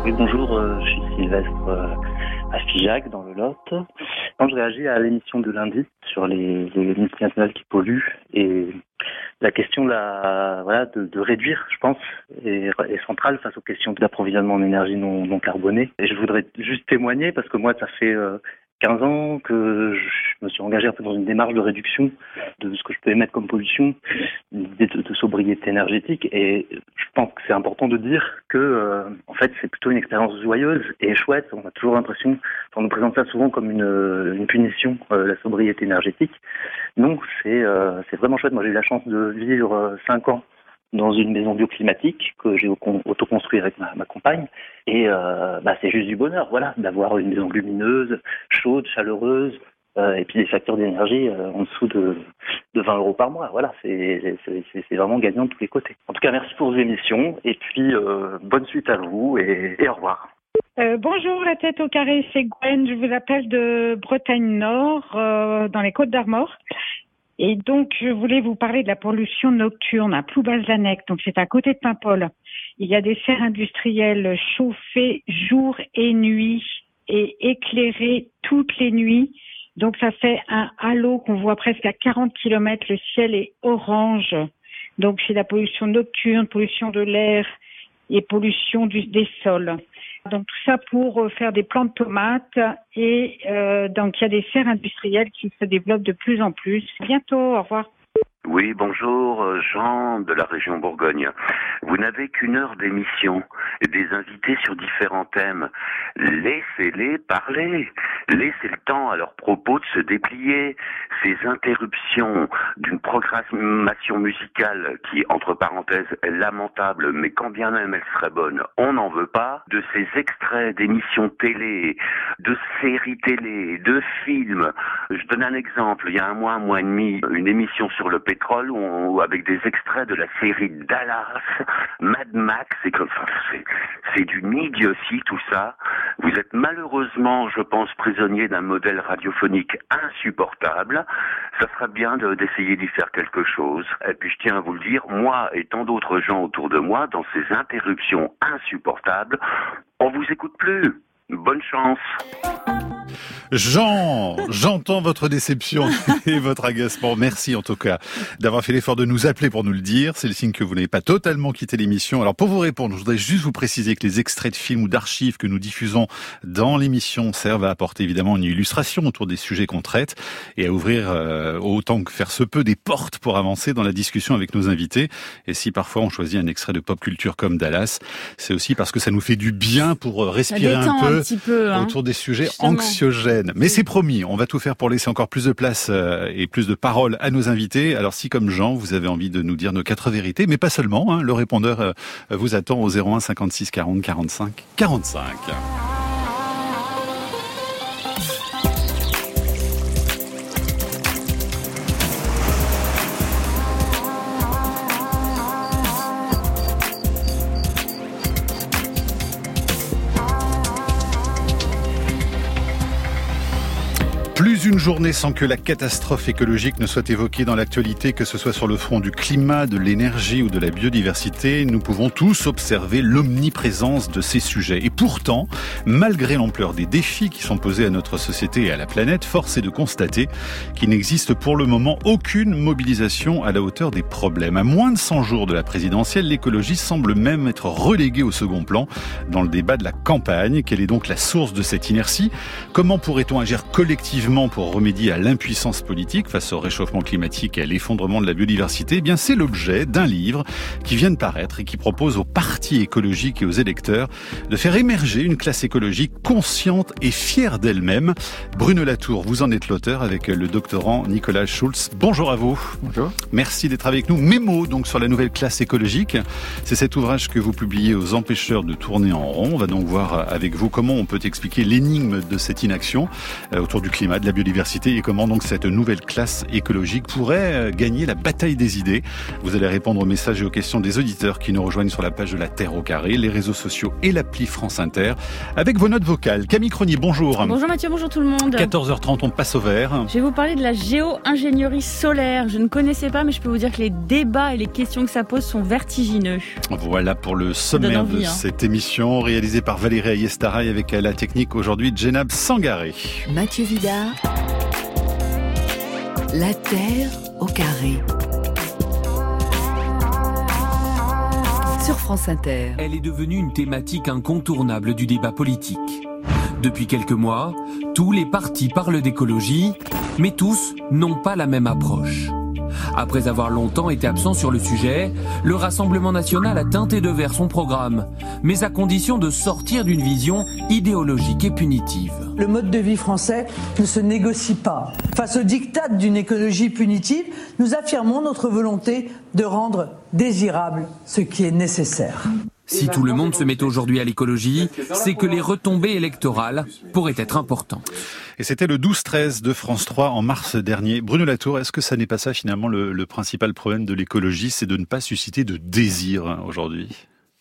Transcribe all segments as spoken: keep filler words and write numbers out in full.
Oui, bonjour, euh, je suis Sylvestre euh, à Figeac, dans le Lot. Quand je réagis à l'émission de lundi sur les, les multinationales qui polluent et la question la, voilà, de, de réduire, je pense, est, est centrale face aux questions d'approvisionnement en énergie non, non carbonée. Et je voudrais juste témoigner parce que moi, ça fait euh, quinze ans que je me suis engagé un peu dans une démarche de réduction de ce que je peux émettre comme pollution, de, de sobriété énergétique. Et je pense que c'est important de dire que, euh, en fait, c'est plutôt une expérience joyeuse et chouette. On a toujours l'impression, on nous présente ça souvent comme une, une punition, euh, la sobriété énergétique. Non, c'est, euh, c'est vraiment chouette. Moi, j'ai eu la chance de vivre euh, cinq ans dans une maison bioclimatique que j'ai autoconstruite avec ma, ma compagne. Et euh, bah, c'est juste du bonheur, voilà, d'avoir une maison lumineuse, chaude, chaleureuse, euh, et puis des facteurs d'énergie euh, en dessous de, de vingt euros par mois. Voilà, c'est, c'est, c'est, c'est vraiment gagnant de tous les côtés. En tout cas, merci pour vos émissions, et puis euh, bonne suite à vous, et, et au revoir. Euh, bonjour, la tête au carré, c'est Gwen. Je vous appelle de Bretagne Nord, euh, dans les Côtes d'Armor. Et donc, je voulais vous parler de la pollution nocturne à Ploubaz-Lanec. Donc, c'est à côté de Paimpol. Il y a des serres industrielles chauffées jour et nuit et éclairées toutes les nuits. Donc, ça fait un halo qu'on voit presque à quarante kilomètres. Le ciel est orange. Donc, c'est la pollution nocturne, pollution de l'air et pollution du, des sols. Donc tout ça pour faire des plants de tomates et euh, donc il y a des serres industrielles qui se développent de plus en plus. À bientôt, au revoir. Oui, bonjour, Jean de la région Bourgogne. Vous n'avez qu'une heure d'émission et des invités sur différents thèmes. Laissez-les parler. Laissez le temps à leurs propos de se déplier. Ces interruptions d'une programmation musicale qui, entre parenthèses, est lamentable, mais quand bien même elle serait bonne, on n'en veut pas. De ces extraits d'émissions télé, de séries télé, de films. Je donne un exemple. Il y a un mois, un mois et demi, une émission sur le pétrole où on, avec des extraits de la série Dallas, Mad Max, et que, enfin, c'est, c'est d'une idiotie tout ça. Vous êtes malheureusement, je pense, prisonnier d'un modèle radiophonique insupportable. Ça serait bien de, d'essayer d'y faire quelque chose. Et puis je tiens à vous le dire, moi et tant d'autres gens autour de moi, dans ces interruptions insupportables, on vous écoute plus. Bonne chance. Jean, j'entends votre déception et votre agacement. Merci en tout cas d'avoir fait l'effort de nous appeler pour nous le dire. C'est le signe que vous n'avez pas totalement quitté l'émission. Alors pour vous répondre, je voudrais juste vous préciser que les extraits de films ou d'archives que nous diffusons dans l'émission servent à apporter évidemment une illustration autour des sujets qu'on traite et à ouvrir euh, autant que faire se peut des portes pour avancer dans la discussion avec nos invités. Et si parfois on choisit un extrait de pop culture comme Dallas, c'est aussi parce que ça nous fait du bien pour respirer un peu, un peu hein, autour des sujets justement. anxiogènes. Mais c'est promis, on va tout faire pour laisser encore plus de place et plus de paroles à nos invités. Alors si comme Jean, vous avez envie de nous dire nos quatre vérités, mais pas seulement, hein, le répondeur vous attend au zéro un cinquante-six quarante quarante-cinq quarante-cinq. Plus une journée sans que la catastrophe écologique ne soit évoquée dans l'actualité, que ce soit sur le front du climat, de l'énergie ou de la biodiversité, nous pouvons tous observer l'omniprésence de ces sujets. Et pourtant, malgré l'ampleur des défis qui sont posés à notre société et à la planète, force est de constater qu'il n'existe pour le moment aucune mobilisation à la hauteur des problèmes. À moins de cent jours de la présidentielle, l'écologie semble même être reléguée au second plan dans le débat de la campagne. Quelle est donc la source de cette inertie ? Comment pourrait-on agir collectivement pour remédier à l'impuissance politique face au réchauffement climatique et à l'effondrement de la biodiversité? Eh bien, c'est l'objet d'un livre qui vient de paraître et qui propose aux partis écologiques et aux électeurs de faire émerger une classe écologique consciente et fière d'elle-même. Bruno Latour, vous en êtes l'auteur avec le doctorant Nicolas Schulz. Bonjour à vous. Bonjour. Merci d'être avec nous. Mémo, donc, sur la nouvelle classe écologique. C'est cet ouvrage que vous publiez aux Empêcheurs de tourner en rond. On va donc voir avec vous comment on peut expliquer l'énigme de cette inaction autour du climat, de la biodiversité biodiversité et comment donc cette nouvelle classe écologique pourrait gagner la bataille des idées. Vous allez répondre aux messages et aux questions des auditeurs qui nous rejoignent sur la page de la Terre au carré, les réseaux sociaux et l'appli France Inter avec vos notes vocales. Camille Cronier, bonjour. Bonjour Mathieu, bonjour tout le monde. quatorze heures trente, on passe au vert. Je vais vous parler de la géo-ingénierie solaire. Je ne connaissais pas, mais je peux vous dire que les débats et les questions que ça pose sont vertigineux. Voilà pour le sommaire envie, de hein. cette émission réalisée par Valérie Ayestaraï avec la technique aujourd'hui de Jenab Sangaré. Mathieu Vidard, la Terre au carré. Sur France Inter. Elle est devenue une thématique incontournable du débat politique. Depuis quelques mois, tous les partis parlent d'écologie, mais tous n'ont pas la même approche. Après avoir longtemps été absent sur le sujet, le Rassemblement national a teinté de vert son programme, mais à condition de sortir d'une vision idéologique et punitive. Le mode de vie français ne se négocie pas. Face au diktat d'une écologie punitive, nous affirmons notre volonté de rendre désirable ce qui est nécessaire. Si tout le monde se met aujourd'hui à l'écologie, c'est que les retombées électorales pourraient être importantes. Et c'était le douze treize de France trois en mars dernier. Bruno Latour, est-ce que ça n'est pas ça finalement le, le principal problème de l'écologie, c'est de ne pas susciter de désir aujourd'hui ?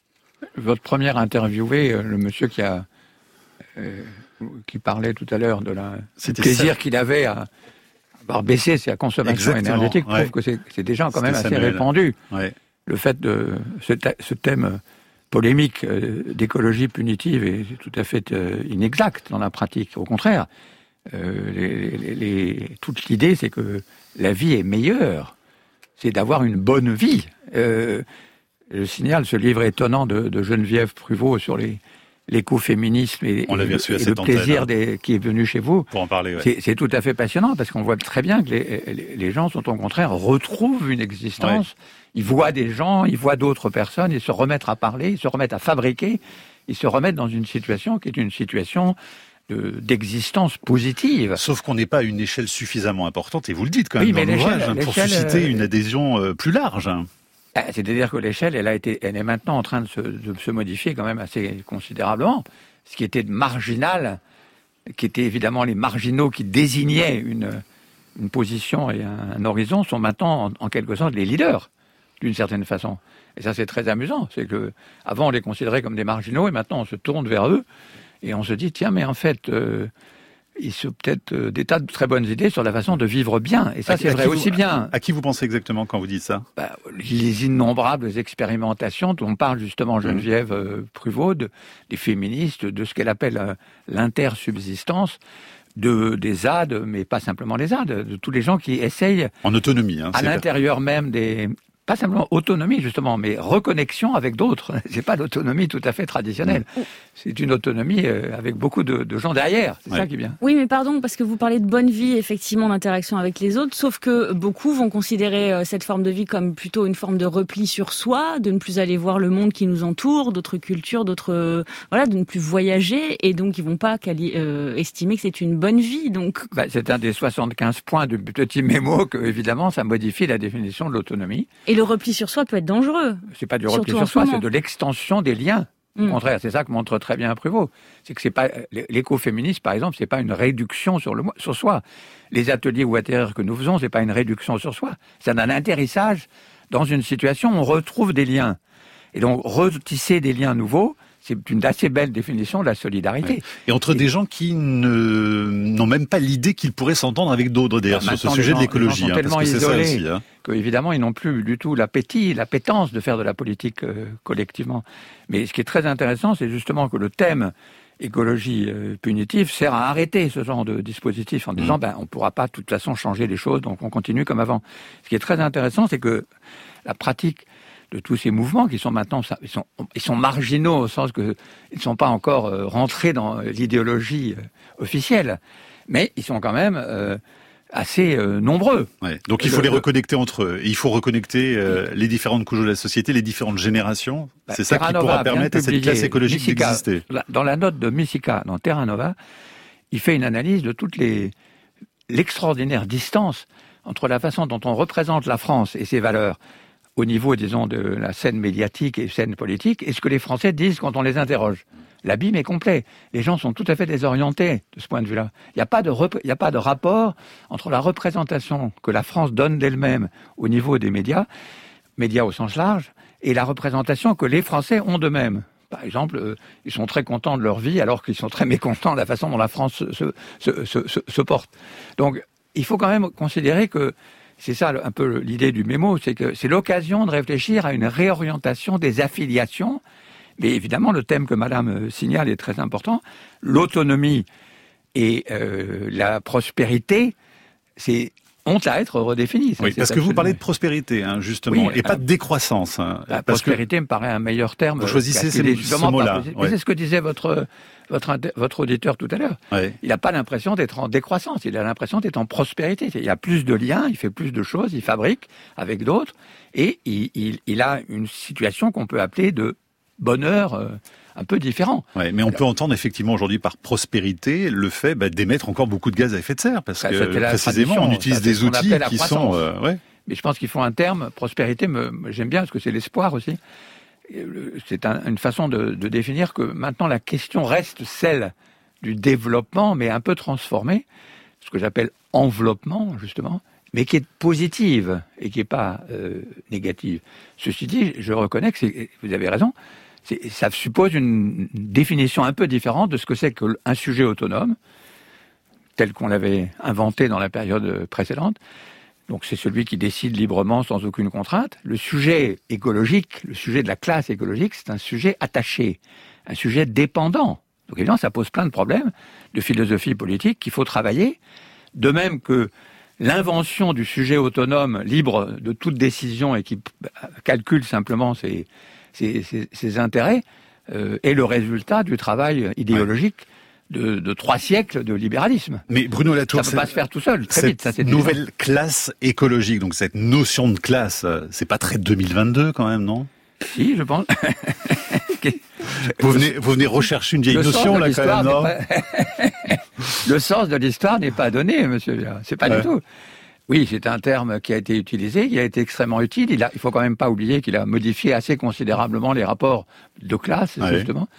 Votre première interviewé, le monsieur qui a euh, qui parlait tout à l'heure de la du plaisir ça. qu'il avait à avoir baissé sa consommation Exactement, énergétique, ouais. prouve que c'est, c'est déjà quand même C'était assez Samuel. répandu. Ouais. Le fait de ce, ce thème polémique euh, d'écologie punitive est tout à fait euh, inexact dans la pratique. Au contraire, euh, les, les, les, toute l'idée, c'est que la vie est meilleure. C'est d'avoir une bonne vie. Euh, je signale ce livre étonnant de, de Geneviève Pruvot sur les, l'écoféminisme et, et, et le plaisir des, qui est venu chez vous. Pour en parler, ouais. c'est, c'est tout à fait passionnant parce qu'on voit très bien que les, les, les gens sont au contraire retrouvent une existence. Ouais. Ils voient des gens, ils voient d'autres personnes, ils se remettent à parler, ils se remettent à fabriquer, ils se remettent dans une situation qui est une situation de, d'existence positive. Sauf qu'on n'est pas à une échelle suffisamment importante, et vous le dites quand même oui, dans l'ouvrage, hein, pour susciter euh... une adhésion euh, plus large. C'est-à-dire que l'échelle, elle a été, elle est maintenant en train de se, de se modifier quand même assez considérablement. Ce qui était marginal, qui était évidemment les marginaux qui désignaient une, une position et un, un horizon, sont maintenant en, en quelque sorte les leaders, d'une certaine façon. Et ça, c'est très amusant. C'est que avant on les considérait comme des marginaux, et maintenant on se tourne vers eux et on se dit tiens, mais en fait. Euh, il se peut-être euh, des tas de très bonnes idées sur la façon de vivre bien. Et ça, à, c'est vrai aussi vous, bien. À qui vous pensez exactement quand vous dites ça ? bah, Les innombrables expérimentations dont parle justement Geneviève euh, Pruvot, de, des féministes, de ce qu'elle appelle euh, l'intersubsistance, de, des Z A D, mais pas simplement les Z A D, de tous les gens qui essayent... En autonomie. Hein, à l'intérieur même des... Pas simplement autonomie, justement, mais reconnexion avec d'autres. C'est pas l'autonomie tout à fait traditionnelle. C'est une autonomie avec beaucoup de, de gens derrière. C'est ouais. ça qui est bien. Oui, mais pardon, parce que vous parlez de bonne vie, effectivement, d'interaction avec les autres, sauf que beaucoup vont considérer cette forme de vie comme plutôt une forme de repli sur soi, de ne plus aller voir le monde qui nous entoure, d'autres cultures, d'autres... Voilà, de ne plus voyager, et donc ils vont pas quali- euh, estimer que c'est une bonne vie. Donc... Bah, c'est un des soixante-quinze points du petit mémo que, évidemment, ça modifie la définition de l'autonomie. Et le repli sur soi peut être dangereux. C'est pas du repli sur soi, c'est de l'extension des liens. Au mmh. contraire, c'est ça que montre très bien Pruvot. C'est que c'est pas l'écoféminisme, par exemple, c'est pas une réduction sur le sur soi. Les ateliers ou atterrir que nous faisons, c'est pas une réduction sur soi. C'est un atterrissage dans une situation où on retrouve des liens. Et donc retisser des liens nouveaux. C'est une assez belle définition de la solidarité. Ouais. Et entre et des gens qui ne, n'ont même pas l'idée qu'ils pourraient s'entendre avec d'autres, d'ailleurs, sur ce sujet gens, de l'écologie. Ils sont hein, tellement parce que isolés c'est ça aussi, hein. qu'évidemment, ils n'ont plus du tout l'appétit, l'appétence de faire de la politique euh, collectivement. Mais ce qui est très intéressant, c'est justement que le thème écologie euh, punitive sert à arrêter ce genre de dispositif en disant mmh. ben, on ne pourra pas de toute façon changer les choses, donc on continue comme avant. Ce qui est très intéressant, c'est que la pratique de tous ces mouvements qui sont maintenant, ils sont, ils sont marginaux au sens que ils ne sont pas encore euh, rentrés dans l'idéologie euh, officielle, mais ils sont quand même euh, assez euh, nombreux. Ouais. Donc il faut le, les reconnecter entre eux. Et il faut reconnecter euh, les différentes couches de la société, les différentes générations. Bah, C'est ça Terra qui Nova pourra permettre à cette classe écologique Mysica, d'exister. Dans la note de Mysica, dans Terra Nova, il fait une analyse de toutes les l'extraordinaire distance entre la façon dont on représente la France et ses valeurs au niveau, disons, de la scène médiatique et scène politique, et ce que les Français disent quand on les interroge. l'abîme est complet. Les gens sont tout à fait désorientés de ce point de vue-là. Il n'y a pas de rep- il n'y a pas de rapport entre la représentation que la France donne d'elle-même au niveau des médias, médias au sens large, et la représentation que les Français ont d'eux-mêmes. Par exemple, euh, ils sont très contents de leur vie alors qu'ils sont très mécontents de la façon dont la France se, se, se, se, se, se porte. Donc, il faut quand même considérer que c'est ça un peu l'idée du mémo, c'est que c'est l'occasion de réfléchir à une réorientation des affiliations. Mais évidemment, le thème que Madame signale est très important. L'autonomie et euh, la prospérité, c'est ont à être redéfinies. Ça, oui, parce que vous parlez de prospérité, hein, justement, oui, et pas de décroissance. Hein, la parce prospérité que me paraît un meilleur terme. Vous choisissez ces, ce mot-là. Ouais. C'est ce que disait votre, votre, votre auditeur tout à l'heure. Ouais. Il n'a pas l'impression d'être en décroissance, il a l'impression d'être en prospérité. Il y a plus de liens, il fait plus de choses, il fabrique avec d'autres, et il, il, il a une situation qu'on peut appeler de bonheur euh, un peu différent. Ouais, mais on Alors, peut entendre effectivement aujourd'hui par prospérité le fait bah, d'émettre encore beaucoup de gaz à effet de serre, parce ça, que précisément on utilise des outils qui sont... Euh, ouais. Mais je pense qu'il faut un terme, prospérité, me, j'aime bien, parce que c'est l'espoir aussi. C'est un, une façon de, de définir que maintenant la question reste celle du développement, mais un peu transformée, ce que j'appelle enveloppement, justement, mais qui est positive et qui n'est pas euh, négative. Ceci dit, je reconnais que c'est, vous avez raison, c'est, ça suppose une définition un peu différente de ce que c'est qu'un sujet autonome, tel qu'on l'avait inventé dans la période précédente. Donc c'est celui qui décide librement sans aucune contrainte. Le sujet écologique, le sujet de la classe écologique, c'est un sujet attaché, un sujet dépendant. Donc évidemment, ça pose plein de problèmes de philosophie politique qu'il faut travailler, de même que l'invention du sujet autonome, libre de toute décision et qui calcule simplement ses, ses, ses, ses intérêts, euh, est le résultat du travail idéologique ouais. de, de trois siècles de libéralisme. Mais Bruno Latour, ça ne peut pas se faire tout seul, très cette vite. Ça, c'est nouvelle évident. Classe écologique, donc cette notion de classe, c'est pas très deux mille vingt-deux quand même, non ? Si, je pense. Vous venez, vous venez rechercher une vieille le notion, là, quand même, non pas... Le sens de l'histoire n'est pas donné, monsieur. C'est pas ouais. du tout. Oui, c'est un terme qui a été utilisé, il a été extrêmement utile. Il, a, il faut quand même pas oublier qu'il a modifié assez considérablement les rapports de classe, ouais. justement.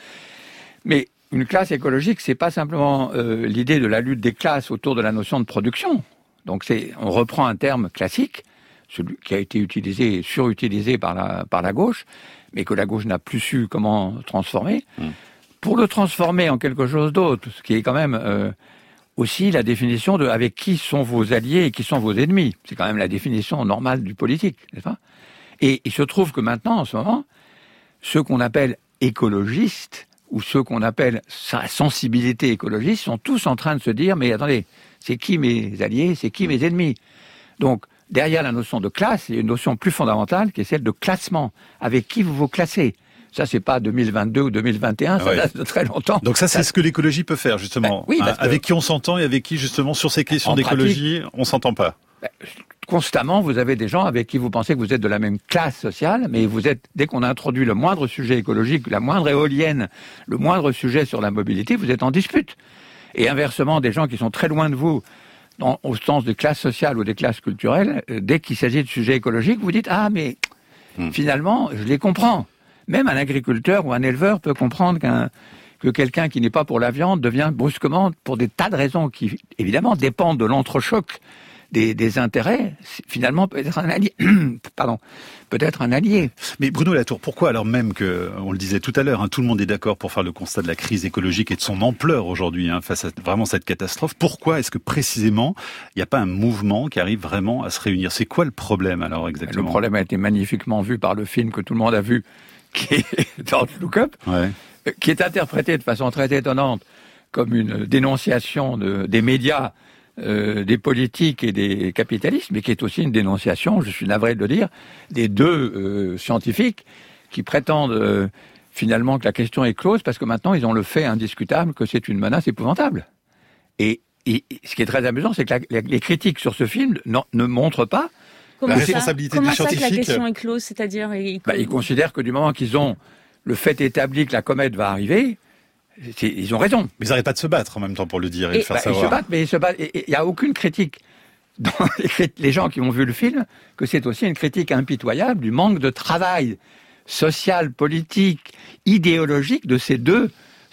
Mais une classe écologique, c'est pas simplement euh, l'idée de la lutte des classes autour de la notion de production. Donc, c'est, on reprend un terme classique, celui qui a été utilisé, surutilisé par la, par la gauche, mais que la gauche n'a plus su comment transformer, mmh. pour le transformer en quelque chose d'autre, ce qui est quand même euh, aussi la définition de avec qui sont vos alliés et qui sont vos ennemis. C'est quand même la définition normale du politique, n'est-ce pas ? Et il se trouve que maintenant, en ce moment, ceux qu'on appelle écologistes, ou ceux qu'on appelle sa sensibilité écologiste, sont tous en train de se dire, mais attendez, c'est qui mes alliés, c'est qui mes ennemis ? Donc, derrière la notion de classe, il y a une notion plus fondamentale qui est celle de classement. Avec qui vous vous classez ? Ça, c'est pas deux mille vingt-deux ou deux mille vingt et un, ça ouais. date de très longtemps. Donc ça, c'est ça... ce que l'écologie peut faire, justement. Ben, oui, hein, avec qui on s'entend et avec qui, justement, sur ces questions d'écologie, pratique, on s'entend pas. Ben, constamment, vous avez des gens avec qui vous pensez que vous êtes de la même classe sociale, mais vous êtes, dès qu'on a introduit le moindre sujet écologique, la moindre éolienne, le moindre sujet sur la mobilité, vous êtes en dispute. Et inversement, des gens qui sont très loin de vous, dans, au sens des classes sociales ou des classes culturelles, euh, dès qu'il s'agit de sujets écologiques, vous dites « Ah, mais mmh. finalement, je les comprends ». Même un agriculteur ou un éleveur peut comprendre qu'un, que quelqu'un qui n'est pas pour la viande devient brusquement, pour des tas de raisons qui, évidemment, dépendent de l'entrechoc des, des intérêts, finalement peut être un allié. Pardon, peut être un allié. Mais Bruno Latour, pourquoi alors même que, on le disait tout à l'heure, hein, tout le monde est d'accord pour faire le constat de la crise écologique et de son ampleur aujourd'hui, hein, face à vraiment cette catastrophe. Pourquoi est-ce que précisément il n'y a pas un mouvement qui arrive vraiment à se réunir ? C'est quoi le problème alors exactement ? Le problème a été magnifiquement vu par le film que tout le monde a vu, qui est Don't Look Up, ouais. qui est interprété de façon très étonnante comme une dénonciation de, des médias, euh, des politiques et des capitalistes, mais qui est aussi une dénonciation, je suis navré de le dire, des deux euh, scientifiques qui prétendent euh, finalement que la question est close parce que maintenant ils ont le fait indiscutable que c'est une menace épouvantable. Et, et ce qui est très amusant, c'est que la, la, les critiques sur ce film non, ne montrent pas Comment la ça responsabilité Comment du ça scientifique. Que la question est close, c'est-à-dire ils... Bah, ils considèrent que du moment qu'ils ont le fait établi que la comète va arriver, c'est, ils ont raison. Mais ils n'arrêtent pas de se battre en même temps pour le dire et, et le faire bah, savoir. Ils se battent, mais ils se battent. Il n'y a aucune critique dans les, les gens qui ont vu le film que c'est aussi une critique impitoyable du manque de travail social, politique, idéologique de ces deux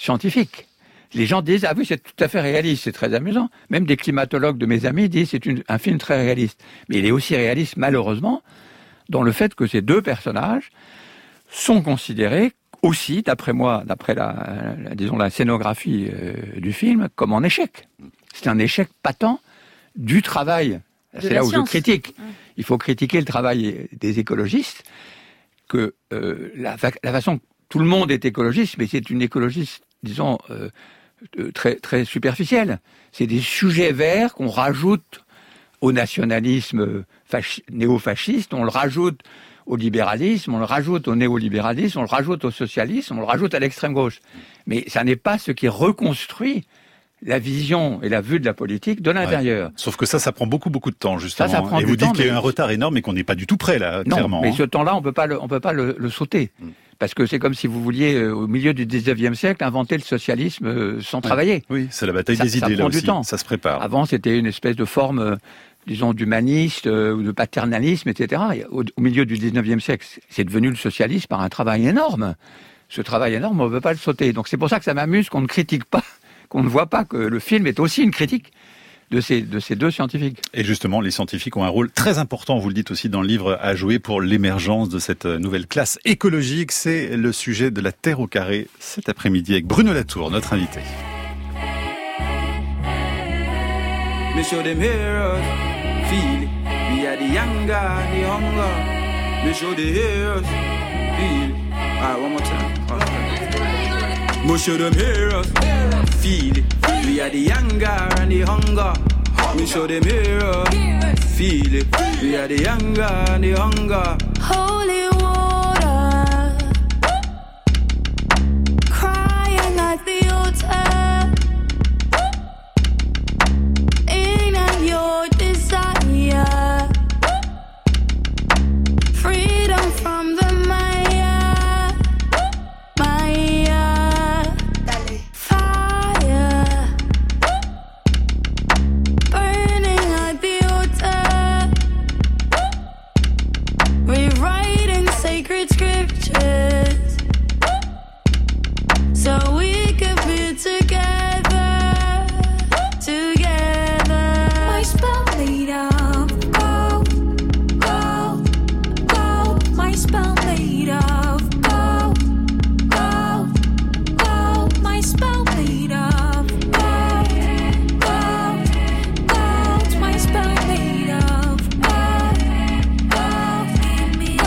scientifique. Les gens disent « Ah oui, c'est tout à fait réaliste, c'est très amusant ». Même des climatologues de mes amis disent « C'est une, un film très réaliste ». Mais il est aussi réaliste, malheureusement, dans le fait que ces deux personnages sont considérés aussi, d'après moi, d'après la, la, disons, la scénographie euh, du film, comme en échec. C'est un échec patent du travail. De c'est là science. Où je critique. Mmh. Il faut critiquer le travail des écologistes, que euh, la, la façon... Tout le monde est écologiste, mais c'est une écologiste, disons, euh, très, très superficielle. C'est des sujets verts qu'on rajoute au nationalisme fachi- néo-fasciste, on le rajoute au libéralisme, on le rajoute au néolibéralisme, on le rajoute au socialisme, on le rajoute à l'extrême gauche. Mais ça n'est pas ce qui reconstruit la vision et la vue de la politique de l'intérieur. Ouais. Sauf que ça, ça prend beaucoup, beaucoup de temps, justement. Ça, ça prend et du vous dites temps, qu'il y a eu mais... un retard énorme et qu'on n'est pas du tout prêt, là, non, clairement. mais hein. ce temps-là, on peut pas le, on peut pas le, le sauter. Mm. Parce que c'est comme si vous vouliez, euh, au milieu du dix-neuvième siècle, inventer le socialisme euh, sans ouais. travailler. Oui, c'est la bataille ça, des idées, ça là prend aussi. Du temps. Ça se prépare. Avant, c'était une espèce de forme, euh, disons, d'humaniste, euh, ou de paternalisme, et cetera. Au, au milieu du dix-neuvième siècle, c'est devenu le socialisme par un travail énorme. Ce travail énorme, on ne veut pas le sauter. Donc c'est pour ça que ça m'amuse qu'on ne critique pas, qu'on ne voit pas que le film est aussi une critique de ces, de ces deux scientifiques. Et justement, les scientifiques ont un rôle très important, vous le dites aussi dans le livre, à jouer pour l'émergence de cette nouvelle classe écologique. C'est le sujet de la Terre au carré cet après-midi avec Bruno Latour, notre invité. Me show them hear us, feel it. We are the anger and the hunger. Me show them hear us, feel it. We are the anger and the hunger. Holy water, crying at the altar. In your desire, freedom from the Maya, Maya. Sacred scriptures, so we could be together, together. My spell made of gold, gold, gold. My spell made of gold, gold, gold. My spell made of gold, gold, gold. My spell made of gold, gold. Give me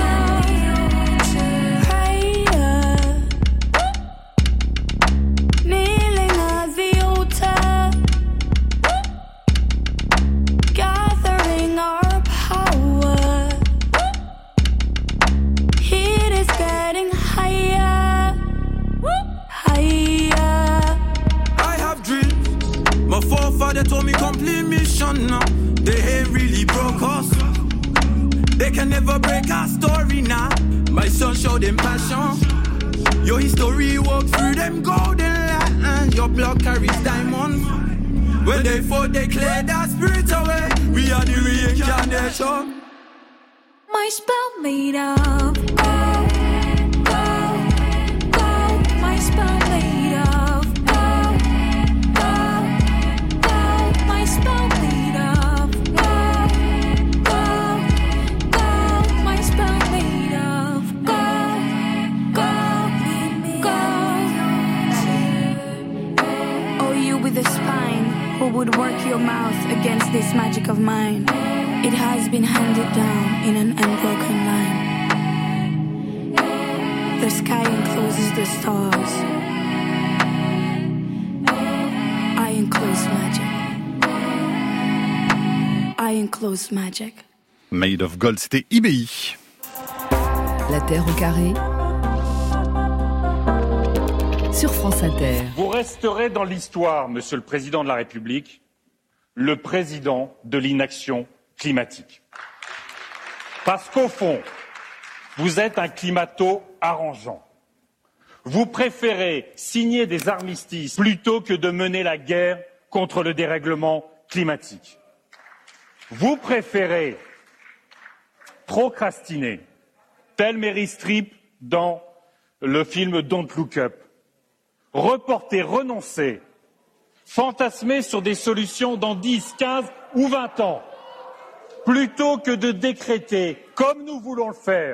They told me complete mission now. They ain't really broke us. They can never break our story now. My son showed them passion. Your history walk through them golden lines. Your blood carries diamonds. When they fought, they cleared our spirit away. We are the reincarnation. My spell made of gold, gold, gold. My spell made of gold, gold, gold. My spell made of gold, gold, gold. My spell made of gold, gold, gold. Oh, you with a spine, who would work your mouth against this magic of mine? It has been handed down in an unbroken line. The sky encloses the stars. I enclose magic. I enclose magic. Made of Gold, c'était I B I. La Terre au carré. Sur France Inter. Vous resterez dans l'histoire, Monsieur le Président de la République, le président de l'inaction climatique. Parce qu'au fond, vous êtes un climato-arrangeant. Vous préférez signer des armistices plutôt que de mener la guerre contre le dérèglement climatique. Vous préférez procrastiner, tel Meryl Streep dans le film Don't Look Up. reporter, renoncer, fantasmer sur des solutions dans dix, quinze ou vingt ans, plutôt que de décréter, comme nous voulons le faire,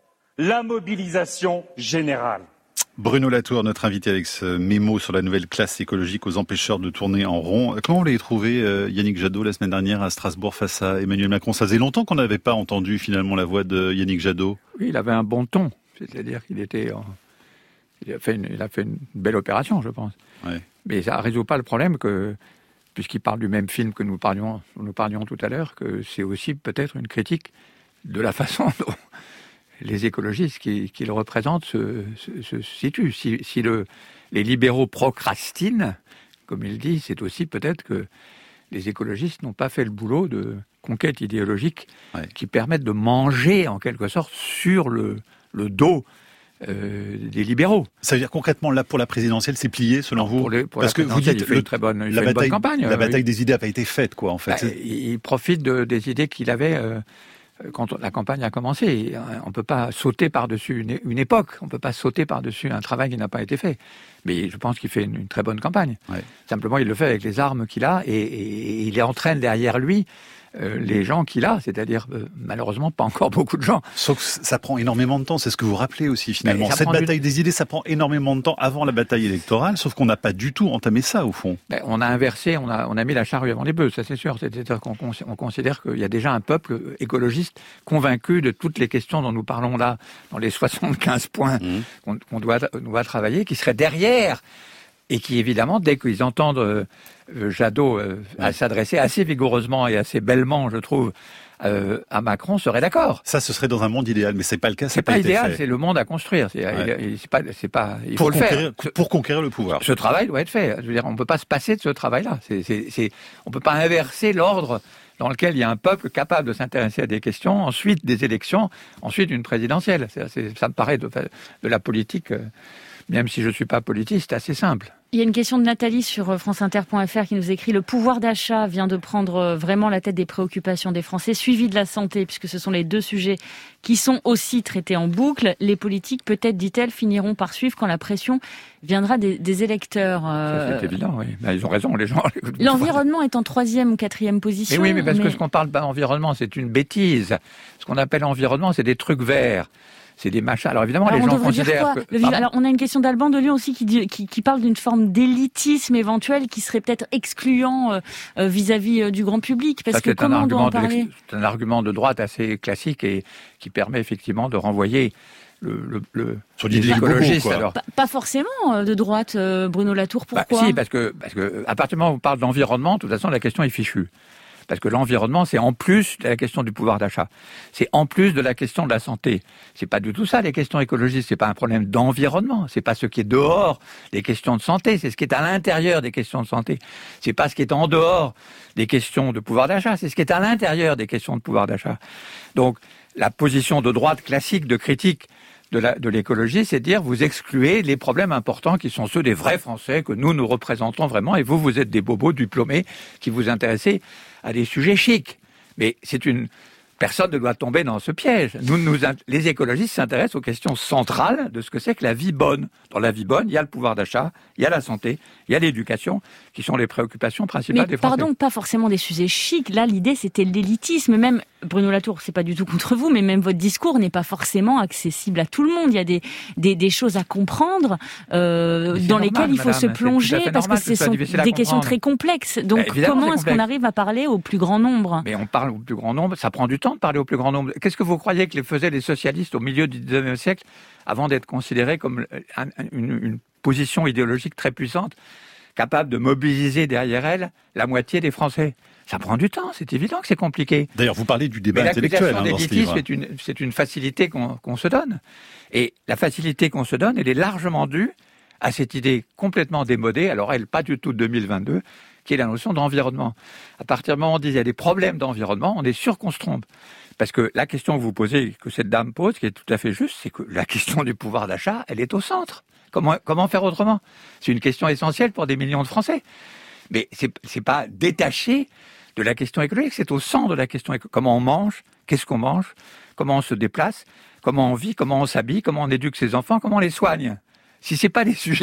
la mobilisation générale. Bruno Latour, notre invité avec ce mémo sur la nouvelle classe écologique aux empêcheurs de tourner en rond. Comment vous l'avez trouvé, euh, Yannick Jadot, la semaine dernière à Strasbourg face à Emmanuel Macron? Ça faisait longtemps qu'on n'avait pas entendu finalement la voix de Yannick Jadot. Oui, il avait un bon ton, c'est-à-dire qu'il était... En... Il a, fait une, il a fait une belle opération, je pense. Ouais. Mais ça ne résout pas le problème que, puisqu'il parle du même film que nous parlions, nous parlions tout à l'heure, que c'est aussi peut-être une critique de la façon dont les écologistes qui, qui le représentent se, se, se situent. Si, si le, les libéraux procrastinent, comme il dit, c'est aussi peut-être que les écologistes n'ont pas fait le boulot de conquête idéologique ouais. qui permettent de manger, en quelque sorte, sur le, le dos Euh, des libéraux. Ça veut dire concrètement, là, pour la présidentielle, c'est plié, selon non, vous pour les, pour Parce que vous dites, il fait le, une très bonne, il la, fait bataille, une bonne campagne. La euh, bataille oui. des idées n'a pas été faite, quoi, en fait. Bah, il profite de, des idées qu'il avait euh, quand la campagne a commencé. On ne peut pas sauter par-dessus une, une époque, on ne peut pas sauter par-dessus un travail qui n'a pas été fait. Mais je pense qu'il fait une, une très bonne campagne. Ouais. Simplement, il le fait avec les armes qu'il a et, et, et il entraîne derrière lui Euh, les gens qu'il a, c'est-à-dire euh, malheureusement pas encore beaucoup de gens. Sauf que ça prend énormément de temps, c'est ce que vous rappelez aussi finalement. Cette bataille du... des idées, ça prend énormément de temps avant la bataille électorale, sauf qu'on n'a pas du tout entamé ça au fond. Ben, on a inversé, on a, on a mis la charrue avant les bœufs, ça c'est sûr. C'est-à-dire qu'on on considère qu'il y a déjà un peuple écologiste convaincu de toutes les questions dont nous parlons là, dans les soixante-quinze points mmh. qu'on, qu'on doit, doit travailler, qui seraient derrière. Et qui, évidemment, dès qu'ils entendent euh, Jadot euh, ouais. s'adresser assez vigoureusement et assez bellement, je trouve, euh, à Macron, seraient d'accord. Ça, ce serait dans un monde idéal, mais c'est pas le cas. C'est pas, pas idéal, c'est le monde à construire. C'est, ouais. il, c'est pas, c'est pas, il pour faut conquérir, le faire. Pour conquérir le pouvoir. Ce, ce travail doit être fait. Je veux dire, on peut pas se passer de ce travail-là. C'est, c'est, c'est, on peut pas inverser l'ordre dans lequel il y a un peuple capable de s'intéresser à des questions, ensuite des élections, ensuite une présidentielle. C'est, c'est, ça me paraît de, de la politique. Euh, Même si je ne suis pas politiste, c'est assez simple. Il y a une question de Nathalie sur franceinter point f r qui nous écrit « Le pouvoir d'achat vient de prendre vraiment la tête des préoccupations des Français, suivi de la santé, puisque ce sont les deux sujets qui sont aussi traités en boucle. Les politiques, peut-être, dit-elle, finiront par suivre quand la pression viendra des, des électeurs. Euh... » Ça, c'est évident, oui. Ben, ils ont raison, les gens. L'environnement est en troisième ou quatrième position. Mais oui, mais parce mais... que ce qu'on parle d'environnement, c'est une bêtise. Ce qu'on appelle environnement, c'est des trucs verts. C'est des machins. Alors évidemment, alors, les gens considèrent que... Le... Alors on a une question d'Alban de Lyon aussi qui, dit, qui, qui parle d'une forme d'élitisme éventuel qui serait peut-être excluant euh, euh, vis-à-vis euh, du grand public. Parce Ça, que comment on doit en parler ? C'est un argument de droite assez classique et qui permet effectivement de renvoyer le, le, le sur l'idée écologiste. Alors pas, pas forcément de droite, euh, Bruno Latour. Pourquoi ? Bah, si, parce que parce que à partir du moment où on parle d'environnement, de toute façon la question est fichue. Parce que l'environnement, c'est en plus de la question du pouvoir d'achat. C'est en plus de la question de la santé. C'est pas du tout ça, les questions écologistes. C'est pas un problème d'environnement. C'est pas ce qui est dehors des questions de santé. C'est ce qui est à l'intérieur des questions de santé. C'est pas ce qui est en dehors des questions de pouvoir d'achat. C'est ce qui est à l'intérieur des questions de pouvoir d'achat. Donc, la position de droite classique de critique de, la, de l'écologie, c'est de dire vous excluez les problèmes importants qui sont ceux des vrais Français que nous, nous représentons vraiment. Et vous, vous êtes des bobos diplômés qui vous intéressez à des sujets chics. Mais c'est une... Personne ne doit tomber dans ce piège. Nous, nous, les écologistes s'intéressent aux questions centrales de ce que c'est que la vie bonne. Dans la vie bonne, il y a le pouvoir d'achat, il y a la santé, il y a l'éducation, qui sont les préoccupations principales Mais des Français. Pardon, pas forcément des sujets chics. Là, l'idée, c'était l'élitisme. Même, Bruno Latour, c'est pas du tout contre vous, mais même votre discours n'est pas forcément accessible à tout le monde. Il y a des, des, des choses à comprendre, euh, dans normal, lesquelles il faut madame, se plonger, parce normal, que ce sont des questions très complexes. Donc, bah, comment est-ce qu'on arrive à parler au plus grand nombre ? Mais on parle au plus grand nombre, ça prend du temps de parler au plus grand nombre. Qu'est-ce que vous croyez que les faisaient les socialistes au milieu du dix-neuvième siècle, avant d'être considérés comme un, une, une position idéologique très puissante, capable de mobiliser derrière elle la moitié des Français? Ça prend du temps, c'est évident que c'est compliqué. D'ailleurs, vous parlez du débat Mais intellectuel. L'accusation d'élitisme, c'est une, c'est une facilité qu'on, qu'on se donne. Et la facilité qu'on se donne, elle est largement due à cette idée complètement démodée, alors elle, pas du tout de deux mille vingt-deux, qui est la notion d'environnement. À partir du moment où on dit qu'il y a des problèmes d'environnement, on est sûr qu'on se trompe. Parce que la question que vous posez, que cette dame pose, qui est tout à fait juste, c'est que la question du pouvoir d'achat, elle est au centre. Comment, comment faire autrement ? C'est une question essentielle pour des millions de Français. Mais c'est, c'est pas détaché de la question écologique, c'est au centre de la question écologique. Comment on mange ? Qu'est-ce qu'on mange ? Comment on se déplace ? Comment on vit ? Comment on s'habille ? Comment on éduque ses enfants ? Comment on les soigne ? Si c'est pas des sujets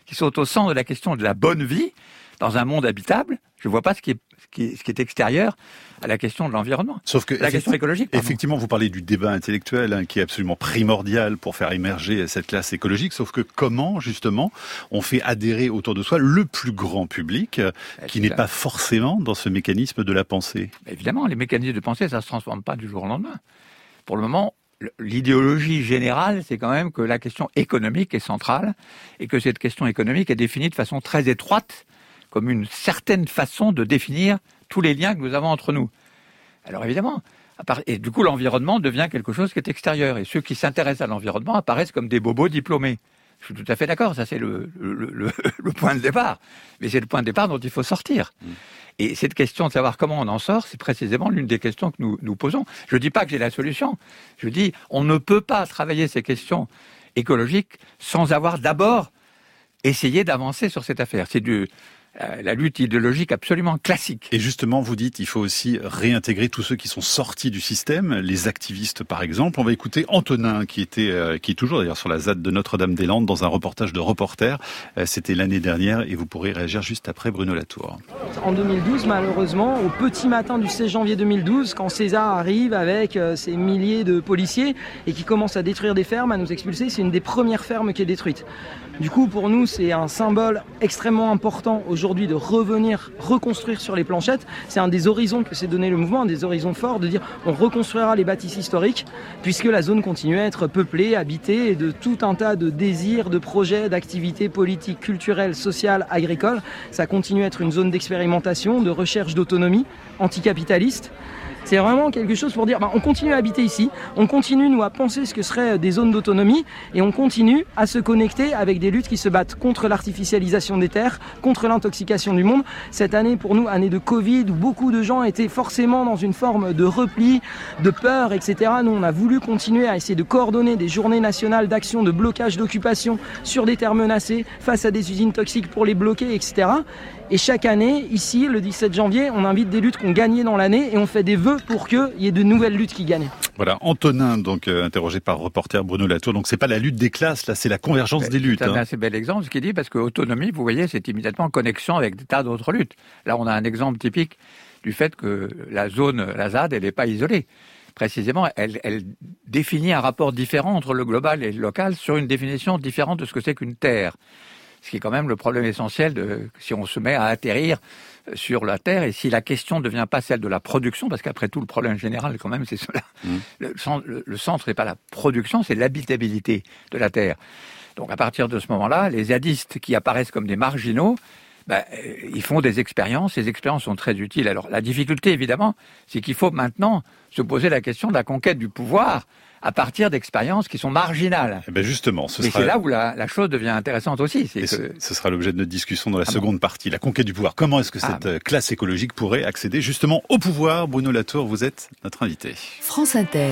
qui sont au centre de la question de la bonne vie dans un monde habitable. Je ne vois pas ce qui est, ce qui est, ce qui est extérieur à la question de l'environnement. Sauf que la question écologique. Pardon. Effectivement, vous parlez du débat intellectuel hein, qui est absolument primordial pour faire émerger cette classe écologique. Sauf que comment, justement, on fait adhérer autour de soi le plus grand public euh, qui n'est pas forcément dans ce mécanisme de la pensée? Évidemment, les mécanismes de pensée, ça ne se transforme pas du jour au lendemain. Pour le moment, l'idéologie générale, c'est quand même que la question économique est centrale et que cette question économique est définie de façon très étroite comme une certaine façon de définir tous les liens que nous avons entre nous. Alors évidemment, et du coup l'environnement devient quelque chose qui est extérieur, et ceux qui s'intéressent à l'environnement apparaissent comme des bobos diplômés. Je suis tout à fait d'accord, ça c'est le, le, le, le point de départ, mais c'est le point de départ dont il faut sortir. Mmh. Et cette question de savoir comment on en sort, c'est précisément l'une des questions que nous nous posons. Je ne dis pas que j'ai la solution, je dis on ne peut pas travailler ces questions écologiques sans avoir d'abord essayé d'avancer sur cette affaire. C'est du... la lutte idéologique absolument classique. Et justement, vous dites, il faut aussi réintégrer tous ceux qui sont sortis du système, les activistes par exemple. On va écouter Antonin, qui était, euh, qui est toujours d'ailleurs sur la Z A D de Notre-Dame-des-Landes, dans un reportage de Reporter. Euh, c'était l'année dernière, et vous pourrez réagir juste après Bruno Latour. En deux mille douze, malheureusement, au petit matin du seize janvier deux mille douze, quand César arrive avec euh, ses milliers de policiers et qui commence à détruire des fermes, à nous expulser, c'est une des premières fermes qui est détruite. Du coup, pour nous, c'est un symbole extrêmement important aujourd'hui de revenir reconstruire sur les planchettes. C'est un des horizons que s'est donné le mouvement, un des horizons forts, de dire on reconstruira les bâtisses historiques, puisque la zone continue à être peuplée, habitée, et de tout un tas de désirs, de projets, d'activités politiques, culturelles, sociales, agricoles. Ça continue à être une zone d'expérimentation, de recherche d'autonomie anticapitaliste. C'est vraiment quelque chose pour dire, bah, on continue à habiter ici, on continue, nous, à penser ce que seraient des zones d'autonomie, et on continue à se connecter avec des luttes qui se battent contre l'artificialisation des terres, contre l'intoxication du monde. Cette année, pour nous, année de Covid, où beaucoup de gens étaient forcément dans une forme de repli, de peur, et cetera. Nous, on a voulu continuer à essayer de coordonner des journées nationales d'action, de blocage, d'occupation sur des terres menacées, face à des usines toxiques pour les bloquer, et cetera. Et chaque année, ici, le dix-sept janvier, on invite des luttes qu'on gagnait dans l'année et on fait des vœux pour qu'il y ait de nouvelles luttes qui gagnent. Voilà, Antonin, donc euh, interrogé par Reporter Bruno Latour. Donc c'est pas la lutte des classes, là, c'est la convergence Mais des luttes. C'est un hein. assez bel exemple ce qu'il dit, parce que autonomie, vous voyez, c'est immédiatement en connexion avec des tas d'autres luttes. Là, on a un exemple typique du fait que la zone, la Z A D, elle n'est pas isolée. Précisément, elle, elle définit un rapport différent entre le global et le local sur une définition différente de ce que c'est qu'une terre. Ce qui est quand même le problème essentiel de si on se met à atterrir sur la terre et si la question ne devient pas celle de la production, parce qu'après tout, le problème général, quand même, c'est cela. Mmh. Le, le, le centre n'est pas la production, c'est l'habitabilité de la terre. Donc, à partir de ce moment-là, les zadistes qui apparaissent comme des marginaux, ben, ils font des expériences. Ces expériences sont très utiles. Alors, la difficulté, évidemment, c'est qu'il faut maintenant se poser la question de la conquête du pouvoir à partir d'expériences qui sont marginales. Et ben justement, ce Et sera... c'est là où la, la chose devient intéressante aussi. C'est Et que... ce, ce sera l'objet de notre discussion dans la ah seconde bon. partie, la conquête du pouvoir. Comment est-ce que ah cette bon. classe écologique pourrait accéder justement au pouvoir? Bruno Latour, vous êtes notre invité. France Inter.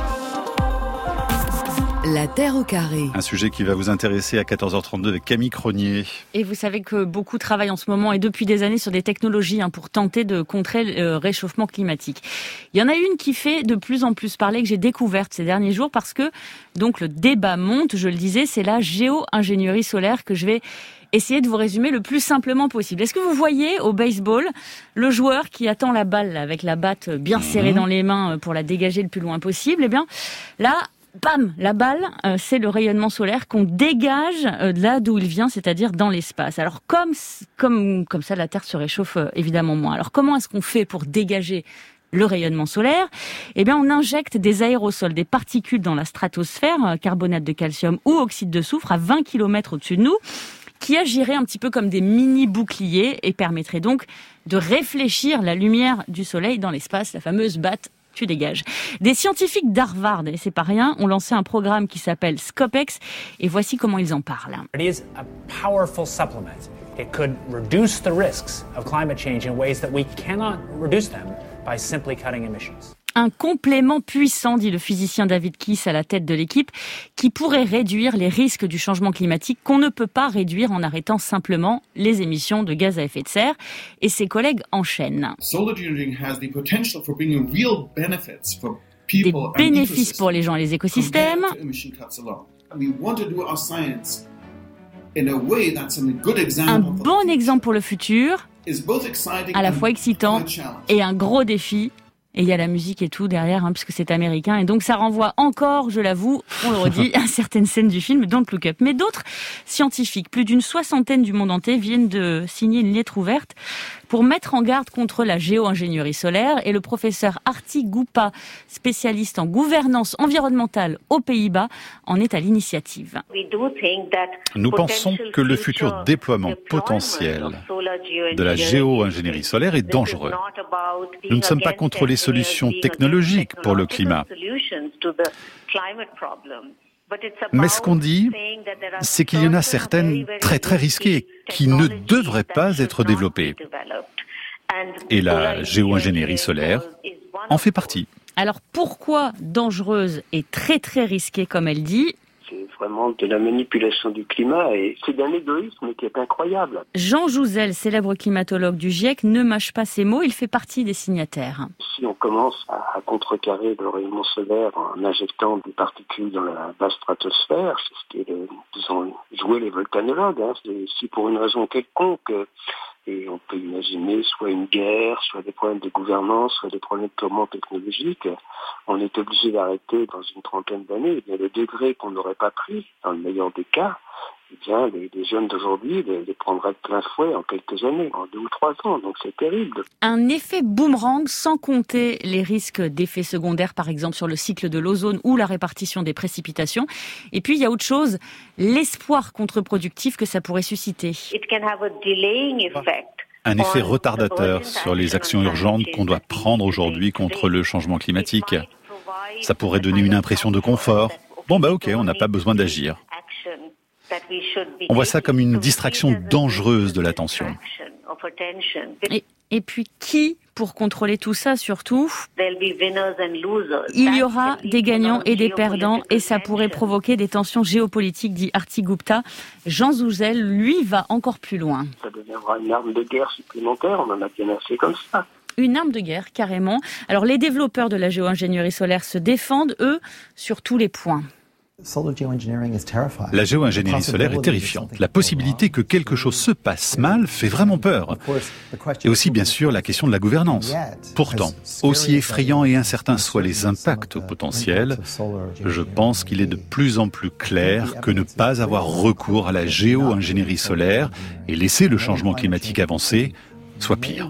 La Terre au carré. Un sujet qui va vous intéresser à quatorze heures trente-deux avec Camille Cronier. Et vous savez que beaucoup travaillent en ce moment et depuis des années sur des technologies hein, pour tenter de contrer le réchauffement climatique. Il y en a une qui fait de plus en plus parler, que j'ai découverte ces derniers jours parce que donc le débat monte, je le disais, c'est la géo-ingénierie solaire que je vais essayer de vous résumer le plus simplement possible. Est-ce que vous voyez au baseball le joueur qui attend la balle là, avec la batte bien serrée mmh. dans les mains pour la dégager le plus loin possible? Eh bien, là... Bam, la balle, euh, c'est le rayonnement solaire qu'on dégage euh, de là d'où il vient, c'est-à-dire dans l'espace. Alors comme comme comme ça, la Terre se réchauffe euh, évidemment moins. Alors comment est-ce qu'on fait pour dégager le rayonnement solaire? Eh bien, on injecte des aérosols, des particules dans la stratosphère, euh, carbonate de calcium ou oxyde de soufre à vingt kilomètres au-dessus de nous, qui agiraient un petit peu comme des mini-boucliers et permettraient donc de réfléchir la lumière du soleil dans l'espace, la fameuse batte. Tu dégages. Des scientifiques d'Harvard, et c'est pas rien, ont lancé un programme qui s'appelle SCOPEX, et voici comment ils en parlent. It is a powerful supplement. It could reduce the risks of climate change in ways that we cannot reduce them by simply cutting emissions. Un complément puissant, dit le physicien David Kiss à la tête de l'équipe, qui pourrait réduire les risques du changement climatique qu'on ne peut pas réduire en arrêtant simplement les émissions de gaz à effet de serre. Et ses collègues enchaînent. Des bénéfices pour les gens et les écosystèmes. Un bon exemple pour le futur, à la fois excitant et un gros défi. Et il y a la musique et tout derrière, hein, puisque c'est américain. Et donc ça renvoie encore, je l'avoue, on le redit, à certaines scènes du film Don't Look Up. Mais d'autres scientifiques, plus d'une soixantaine du monde entier, viennent de signer une lettre ouverte pour mettre en garde contre la géo-ingénierie solaire. Et le professeur Arti Gupta, spécialiste en gouvernance environnementale aux Pays-Bas, en est à l'initiative. Nous pensons que le futur déploiement potentiel de la géo-ingénierie solaire est dangereux. Nous ne sommes pas contre les solutions technologiques pour le climat. Mais ce qu'on dit, c'est qu'il y en a certaines très très risquées qui ne devraient pas être développées. Et la géo-ingénierie solaire en fait partie. Alors pourquoi dangereuse et très très risquée comme elle dit ? C'est vraiment de la manipulation du climat et c'est d'un égoïsme qui est incroyable. Jean Jouzel, célèbre climatologue du GIEC, ne mâche pas ses mots, il fait partie des signataires. Si on commence à contrecarrer le rayonnement solaire en injectant des particules dans la basse stratosphère, c'est ce qui est, le, disons, jouer les volcanologues, hein, c'est, si pour une raison quelconque, et on peut imaginer soit une guerre, soit des problèmes de gouvernance, soit des problèmes purement technologiques, on est obligé d'arrêter dans une trentaine d'années. Et bien, le degré qu'on n'aurait pas pris, dans le meilleur des cas, eh bien, les, les jeunes d'aujourd'hui les, les prendraient de plein fouet en quelques années, en deux ou trois ans. Donc c'est terrible. Un effet boomerang sans compter les risques d'effets secondaires, par exemple sur le cycle de l'ozone ou la répartition des précipitations. Et puis il y a autre chose, l'espoir contre-productif que ça pourrait susciter. Un effet retardateur sur les actions urgentes qu'on doit prendre aujourd'hui contre le changement climatique. Ça pourrait donner une impression de confort. Bon bah ok, on n'a pas besoin d'agir. On voit ça comme une distraction dangereuse de l'attention. Et, et puis qui, pour contrôler tout ça surtout, il y aura des gagnants et des perdants et ça pourrait provoquer des tensions géopolitiques, dit Arti Gupta. Jean Jouzel, lui, va encore plus loin. Ça deviendra une arme de guerre supplémentaire, on en a bien assez comme ça. Une arme de guerre, carrément. Alors les développeurs de la géo-ingénierie solaire se défendent, eux, sur tous les points. La géo-ingénierie solaire est terrifiante. La possibilité que quelque chose se passe mal fait vraiment peur. Et aussi, bien sûr, la question de la gouvernance. Pourtant, aussi effrayants et incertains soient les impacts potentiels, je pense qu'il est de plus en plus clair que ne pas avoir recours à la géo-ingénierie solaire et laisser le changement climatique avancer soit pire.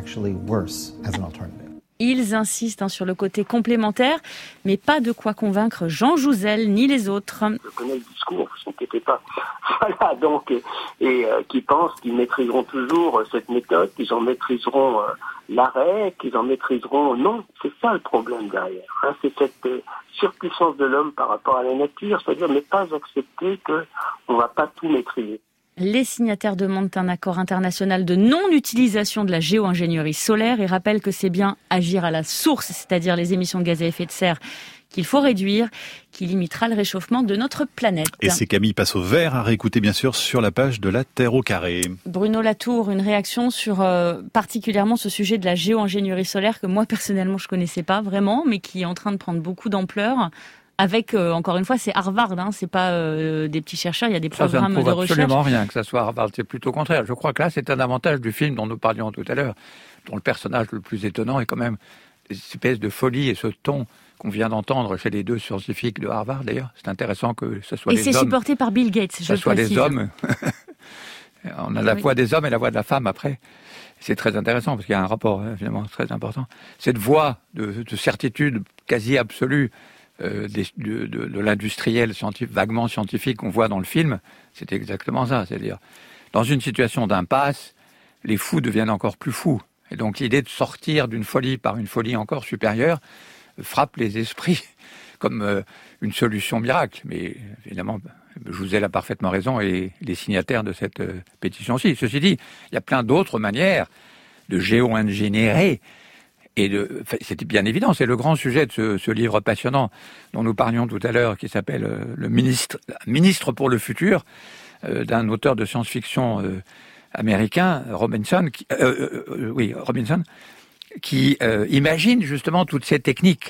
Ils insistent hein, sur le côté complémentaire, mais pas de quoi convaincre Jean Jouzel ni les autres. Je connais le discours, ne vous inquiétez pas. Voilà, donc, et, et euh, qui pensent qu'ils maîtriseront toujours euh, cette méthode, qu'ils en maîtriseront euh, l'arrêt, qu'ils en maîtriseront... Non, c'est ça le problème derrière. Hein, c'est cette euh, surpuissance de l'homme par rapport à la nature, c'est-à-dire ne pas accepter qu'on ne va pas tout maîtriser. Les signataires demandent un accord international de non-utilisation de la géo-ingénierie solaire et rappellent que c'est bien agir à la source, c'est-à-dire les émissions de gaz à effet de serre, qu'il faut réduire, qui limitera le réchauffement de notre planète. Et c'est Camille Passe-au-Vert à réécouter bien sûr sur la page de la Terre au carré. Bruno Latour, une réaction sur euh, particulièrement ce sujet de la géo-ingénierie solaire que moi personnellement je connaissais pas vraiment, mais qui est en train de prendre beaucoup d'ampleur. Avec, euh, encore une fois, c'est Harvard, hein, c'est pas euh, des petits chercheurs, il y a des ça, programmes ça ne de recherche. absolument rien que ça soit Harvard, c'est plutôt au contraire. Je crois que là, c'est un avantage du film dont nous parlions tout à l'heure, dont le personnage le plus étonnant est quand même cette espèce de folie et ce ton qu'on vient d'entendre chez les deux scientifiques de Harvard, d'ailleurs. C'est intéressant que ce soit et les hommes... Et c'est supporté par Bill Gates, je Que ce soit précise. les hommes. On a la oui. voix des hommes et la voix de la femme après. C'est très intéressant parce qu'il y a un rapport, évidemment, très important. Cette voix de, de certitude quasi absolue Euh, des, de, de, de l'industriel scientifique, vaguement scientifique qu'on voit dans le film, c'est exactement ça. C'est-à-dire, dans une situation d'impasse, les fous deviennent encore plus fous. Et donc l'idée de sortir d'une folie par une folie encore supérieure frappe les esprits comme euh, une solution miracle. Mais évidemment, Jouzel a parfaitement raison et les signataires de cette euh, pétition aussi. Ceci dit, il y a plein d'autres manières de géo-ingénierer. Et de, c'était bien évident, c'est le grand sujet de ce, ce livre passionnant dont nous parlions tout à l'heure, qui s'appelle euh, Le ministre, ministre pour le futur, euh, d'un auteur de science-fiction euh, américain, Robinson, qui, euh, euh, euh, oui, Robinson, qui euh, imagine justement toutes ces techniques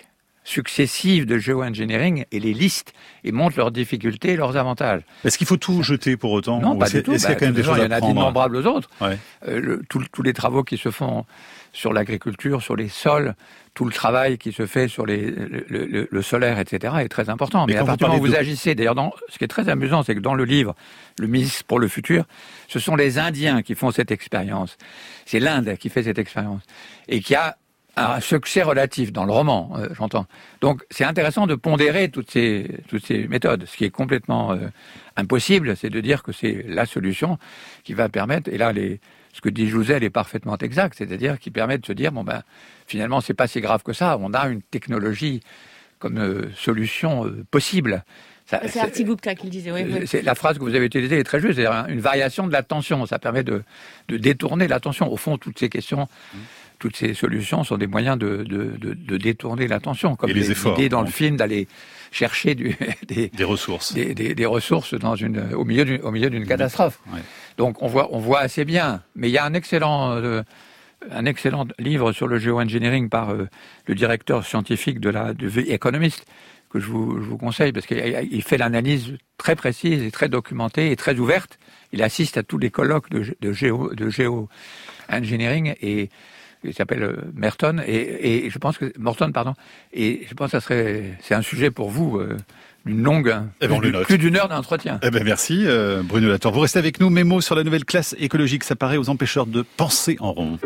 successives de géo-engineering et les listent et montrent leurs difficultés et leurs avantages. Est-ce qu'il faut tout jeter pour autant? Non, pas du tout. Est-ce qu'il y a quand même des choses à prendre? Il y en a d'innombrables autres. Ouais. Euh, le, tout, tous les travaux qui se font sur l'agriculture, sur les sols, tout le travail qui se fait sur les, le, le, le solaire, et cetera est très important. Mais, Mais à partir du moment où vous de... agissez, d'ailleurs, dans, ce qui est très amusant, c'est que dans le livre, le ministre pour le futur, ce sont les Indiens qui font cette expérience. C'est l'Inde qui fait cette expérience. Et qui a un succès relatif dans le roman, euh, j'entends. Donc, c'est intéressant de pondérer toutes ces, toutes ces méthodes. Ce qui est complètement euh, impossible, c'est de dire que c'est la solution qui va permettre, et là, les, ce que dit Jouzel est parfaitement exact, c'est-à-dire qui permet de se dire, bon ben, finalement, c'est pas si grave que ça, on a une technologie comme euh, solution euh, possible. Ça, c'est Artie Gupta qui le disait, oui. oui. C'est, la phrase que vous avez utilisée est très juste, c'est-à-dire une variation de l'attention, ça permet de, de détourner l'attention. Au fond, toutes ces questions... Mmh. Toutes ces solutions sont des moyens de, de, de, de détourner l'attention, comme les efforts, l'idée dans bon. le film d'aller chercher du, des, des ressources, des, des, des ressources dans une, au milieu d'une, au milieu d'une catastrophe. Ouais. Donc on voit, on voit assez bien. Mais il y a un excellent, euh, un excellent livre sur le géo-engineering par euh, le directeur scientifique de la de The Economist que je vous, je vous conseille parce qu'il fait l'analyse très précise et très documentée et très ouverte. Il assiste à tous les colloques de, de géo, de géo-engineering et il s'appelle Merton et, et je pense que Morton pardon et je pense que ça serait c'est un sujet pour vous euh, d'une longue eh ben, plus, plus d'une heure d'entretien. Eh ben merci euh, Bruno Latour. Vous restez avec nous. Mémo sur la nouvelle classe écologique, ça paraît aux empêcheurs de penser en rond.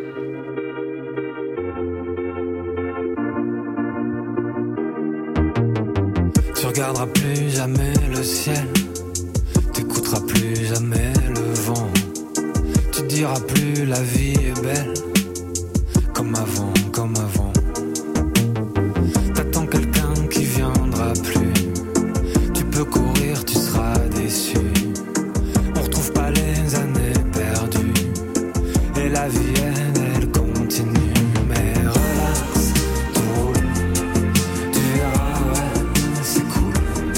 Tu regarderas plus jamais le ciel, t'écouteras plus jamais le vent, tu diras plus la vie est belle. Comme avant, comme avant. T'attends quelqu'un qui viendra plus. Tu peux courir, tu seras déçu. On retrouve pas les années perdues. Et la vie, elle, elle continue. Mais relax, tout roule. Tu verras, ouais, c'est cool.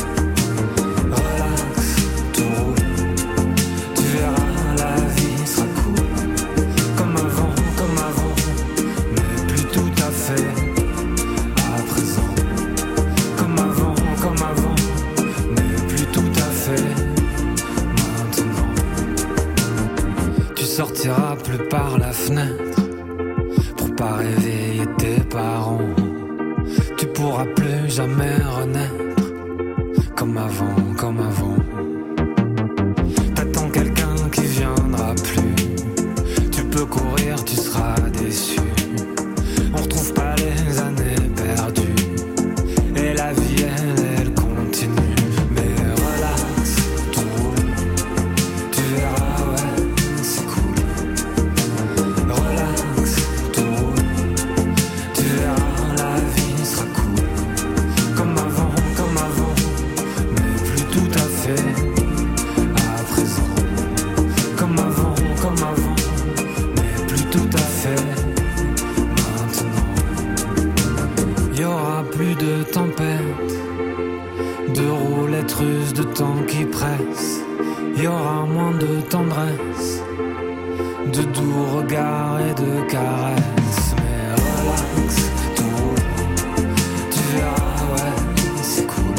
Relax, tout roule. Tu verras, la vie sera cool. Comme avant, comme avant. À présent, comme avant, comme avant, mais plus tout à fait maintenant. Tu sortiras plus par la fenêtre pour pas réveiller tes parents. Tu pourras plus jamais renaître comme avant, comme avant. T'attends quelqu'un qui viendra plus. Tu peux courir, tu seras déçu. On retrouve pas les années perdues. Et la vie, elle, elle continue. Mais relax, tout roule. Tu verras, ouais, c'est cool. Relax, tout roule. Tu verras, la vie sera cool. Comme avant, comme avant. Mais plus tout à fait à présent. Comme avant, comme avant. Mais plus tout à fait. Il y aura plus de tempêtes, de roulettes russes, de temps qui pressent. Il y aura moins de tendresse, de doux regards et de caresses. Mais relax, tout roule. Tu verras, ouais, c'est cool.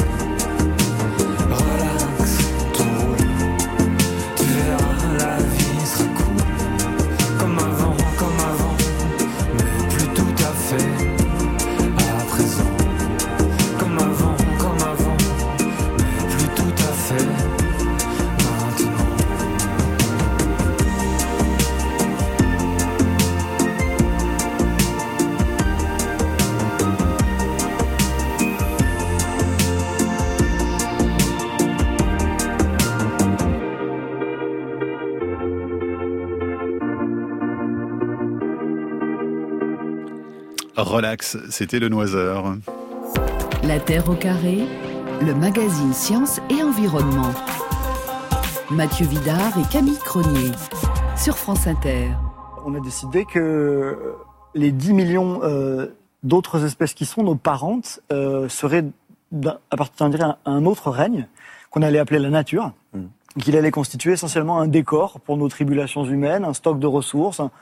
Relax, tout roule. Tu verras, la vie sera cool. Comme avant, comme avant, mais plus tout à fait. Comme avant, comme avant, mais plus tout à fait maintenant. Relax, c'était le Noiseur. La Terre au carré, le magazine Science et Environnement. Mathieu Vidard et Camille Cronier, sur France Inter. On a décidé que les dix millions euh, d'autres espèces qui sont nos parentes euh, seraient appartiendraient à un autre règne qu'on allait appeler la nature, mmh. qu'il allait constituer essentiellement un décor pour nos tribulations humaines, un stock de ressources, un,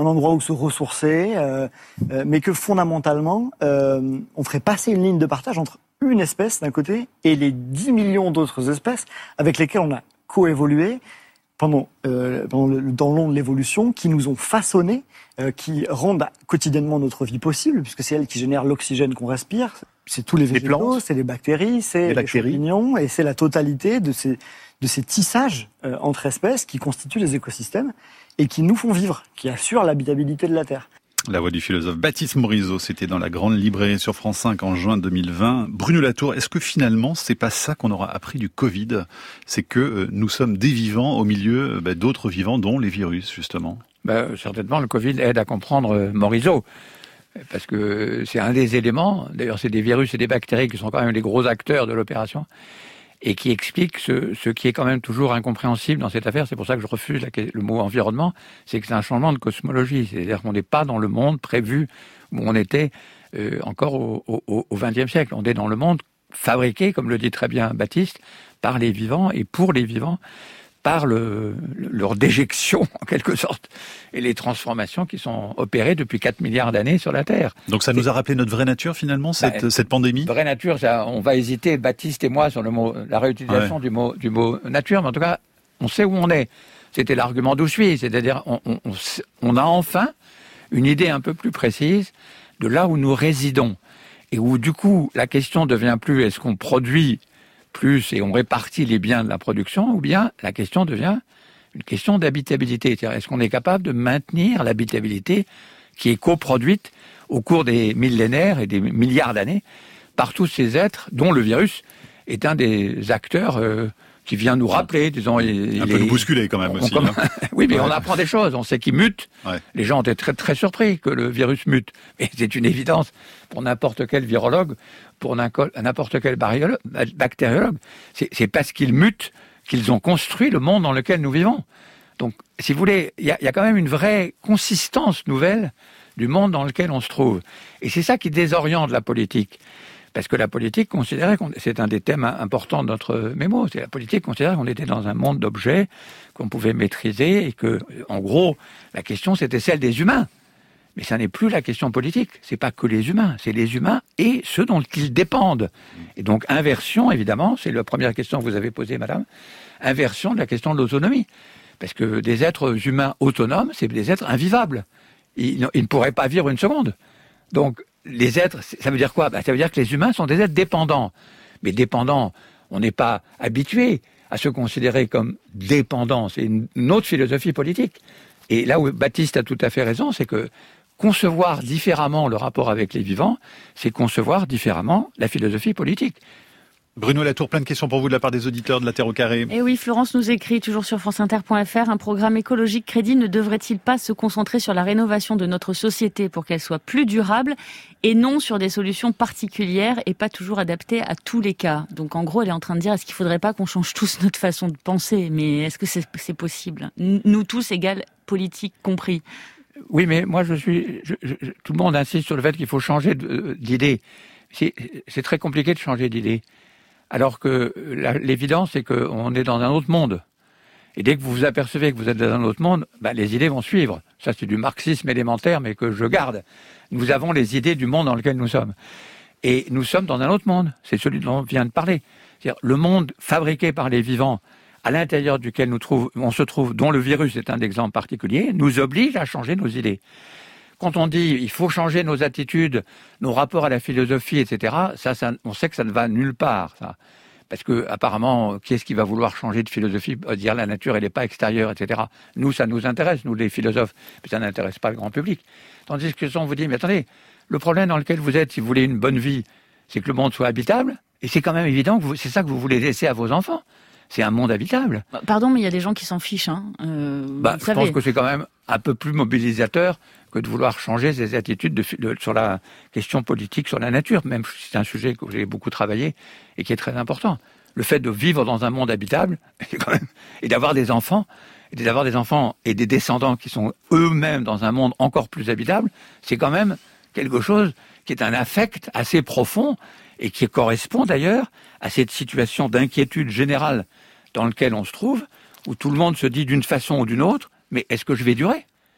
un endroit où se ressourcer, euh, euh, mais que fondamentalement, euh, on ferait passer une ligne de partage entre une espèce d'un côté et les dix millions d'autres espèces avec lesquelles on a coévolué pendant, euh, pendant le, dans le long de l'évolution, qui nous ont façonnés, euh, qui rendent quotidiennement notre vie possible, puisque c'est elles qui génèrent l'oxygène qu'on respire. C'est tous les végétaux, c'est les bactéries, c'est les, les champignons, et c'est la totalité de ces, de ces tissages euh, entre espèces qui constituent les écosystèmes et qui nous font vivre, qui assurent l'habitabilité de la Terre. La voix du philosophe Baptiste Morisot, c'était dans la Grande Librairie sur France cinq en juin deux mille vingt. Bruno Latour, est-ce que finalement, c'est pas ça qu'on aura appris du Covid? C'est que euh, nous sommes des vivants au milieu euh, bah, d'autres vivants, dont les virus, justement. Ben, certainement, le Covid aide à comprendre euh, Morisot. Parce que c'est un des éléments, d'ailleurs c'est des virus et des bactéries qui sont quand même les gros acteurs de l'opération, et qui expliquent ce, ce qui est quand même toujours incompréhensible dans cette affaire. C'est pour ça que je refuse la, le mot environnement, c'est que c'est un changement de cosmologie. C'est-à-dire qu'on n'est pas dans le monde prévu où on était euh, encore au, au, au vingtième siècle. On est dans le monde fabriqué, comme le dit très bien Baptiste, par les vivants et pour les vivants, par le, leur déjection, en quelque sorte, et les transformations qui sont opérées depuis quatre milliards d'années sur la Terre. Donc ça nous a rappelé notre vraie nature, finalement, cette, bah, cette pandémie? Vraie nature, ça, on va hésiter, Baptiste et moi, sur le mot, la réutilisation ouais. du mot, du mot nature, mais en tout cas, on sait où on est. C'était l'argument d'où je suis, c'est-à-dire, on, on, on, on a enfin une idée un peu plus précise de là où nous résidons, et où, du coup, la question devient plus, est-ce qu'on produit plus et on répartit les biens de la production, ou bien la question devient une question d'habitabilité. C'est-à-dire, est-ce qu'on est capable de maintenir l'habitabilité qui est coproduite au cours des millénaires et des milliards d'années par tous ces êtres, dont le virus est un des acteurs euh, qui vient nous rappeler, disons... Il, un peu est, nous bousculer quand même on, aussi. On, hein. Oui, mais ouais. on apprend des choses, on sait qu'il mute. Ouais. Les gens ont été très, très surpris que le virus mute. Mais c'est une évidence pour n'importe quel virologue, pour n'importe quel bactériologue. C'est, c'est parce qu'ils mutent qu'ils ont construit le monde dans lequel nous vivons. Donc, si vous voulez, il y, y a quand même une vraie consistance nouvelle du monde dans lequel on se trouve. Et c'est ça qui désoriente la politique. Parce que la politique considérait qu'on, c'est un des thèmes importants de notre mémo, c'est la politique considérait qu'on était dans un monde d'objets qu'on pouvait maîtriser et que, en gros, la question c'était celle des humains. Mais ça n'est plus la question politique, c'est pas que les humains, c'est les humains et ceux dont ils dépendent. Et donc, inversion, évidemment, c'est la première question que vous avez posée, madame, inversion de la question de l'autonomie. Parce que des êtres humains autonomes, c'est des êtres invivables. Ils, ils ne pourraient pas vivre une seconde. Donc, les êtres, ça veut dire quoi? Ben, ça veut dire que les humains sont des êtres dépendants. Mais dépendants, on n'est pas habitué à se considérer comme dépendants. C'est une, une autre philosophie politique. Et là où Baptiste a tout à fait raison, c'est que concevoir différemment le rapport avec les vivants, c'est concevoir différemment la philosophie politique. Bruno Latour, plein de questions pour vous de la part des auditeurs de la Terre au carré. Et oui, Florence nous écrit toujours sur franceinter point f r, un programme écologique crédit ne devrait-il pas se concentrer sur la rénovation de notre société pour qu'elle soit plus durable et non sur des solutions particulières et pas toujours adaptées à tous les cas? Donc en gros, elle est en train de dire, est-ce qu'il faudrait pas qu'on change tous notre façon de penser? Mais est-ce que c'est, c'est possible? Nous tous égales, politique compris. Oui, mais moi je suis... Je, je, tout le monde insiste sur le fait qu'il faut changer de, d'idée. C'est, c'est très compliqué de changer d'idée. Alors que la, l'évidence, c'est qu'on est dans un autre monde. Et dès que vous vous apercevez que vous êtes dans un autre monde, ben, les idées vont suivre. Ça, c'est du marxisme élémentaire, mais que je garde. Nous avons les idées du monde dans lequel nous sommes. Et nous sommes dans un autre monde. C'est celui dont on vient de parler. C'est-à-dire le monde fabriqué par les vivants, à l'intérieur duquel nous trouve, on se trouve, dont le virus est un exemple particulier, nous oblige à changer nos idées. Quand on dit il faut changer nos attitudes, nos rapports à la philosophie, et cetera, ça, ça, on sait que ça ne va nulle part, ça. Parce que apparemment, qui est-ce qui va vouloir changer de philosophie, dire la nature elle n'est pas extérieure, et cetera. Nous, ça nous intéresse, nous les philosophes, mais ça n'intéresse pas le grand public. Tandis que si on vous dit, mais attendez, le problème dans lequel vous êtes, si vous voulez une bonne vie, c'est que le monde soit habitable, et c'est quand même évident que vous, c'est ça que vous voulez laisser à vos enfants. C'est un monde habitable. Pardon, mais il y a des gens qui s'en fichent. Hein. Euh, bah, je savez. pense que c'est quand même un peu plus mobilisateur que de vouloir changer ses attitudes de, de, sur la question politique, sur la nature. Même si c'est un sujet que j'ai beaucoup travaillé et qui est très important. Le fait de vivre dans un monde habitable quand même, et d'avoir des enfants, et d'avoir des enfants et des descendants qui sont eux-mêmes dans un monde encore plus habitable, c'est quand même quelque chose qui est un affect assez profond et qui correspond d'ailleurs à cette situation d'inquiétude générale dans laquelle on se trouve, où tout le monde se dit d'une façon ou d'une autre, mais est-ce que je vais durer?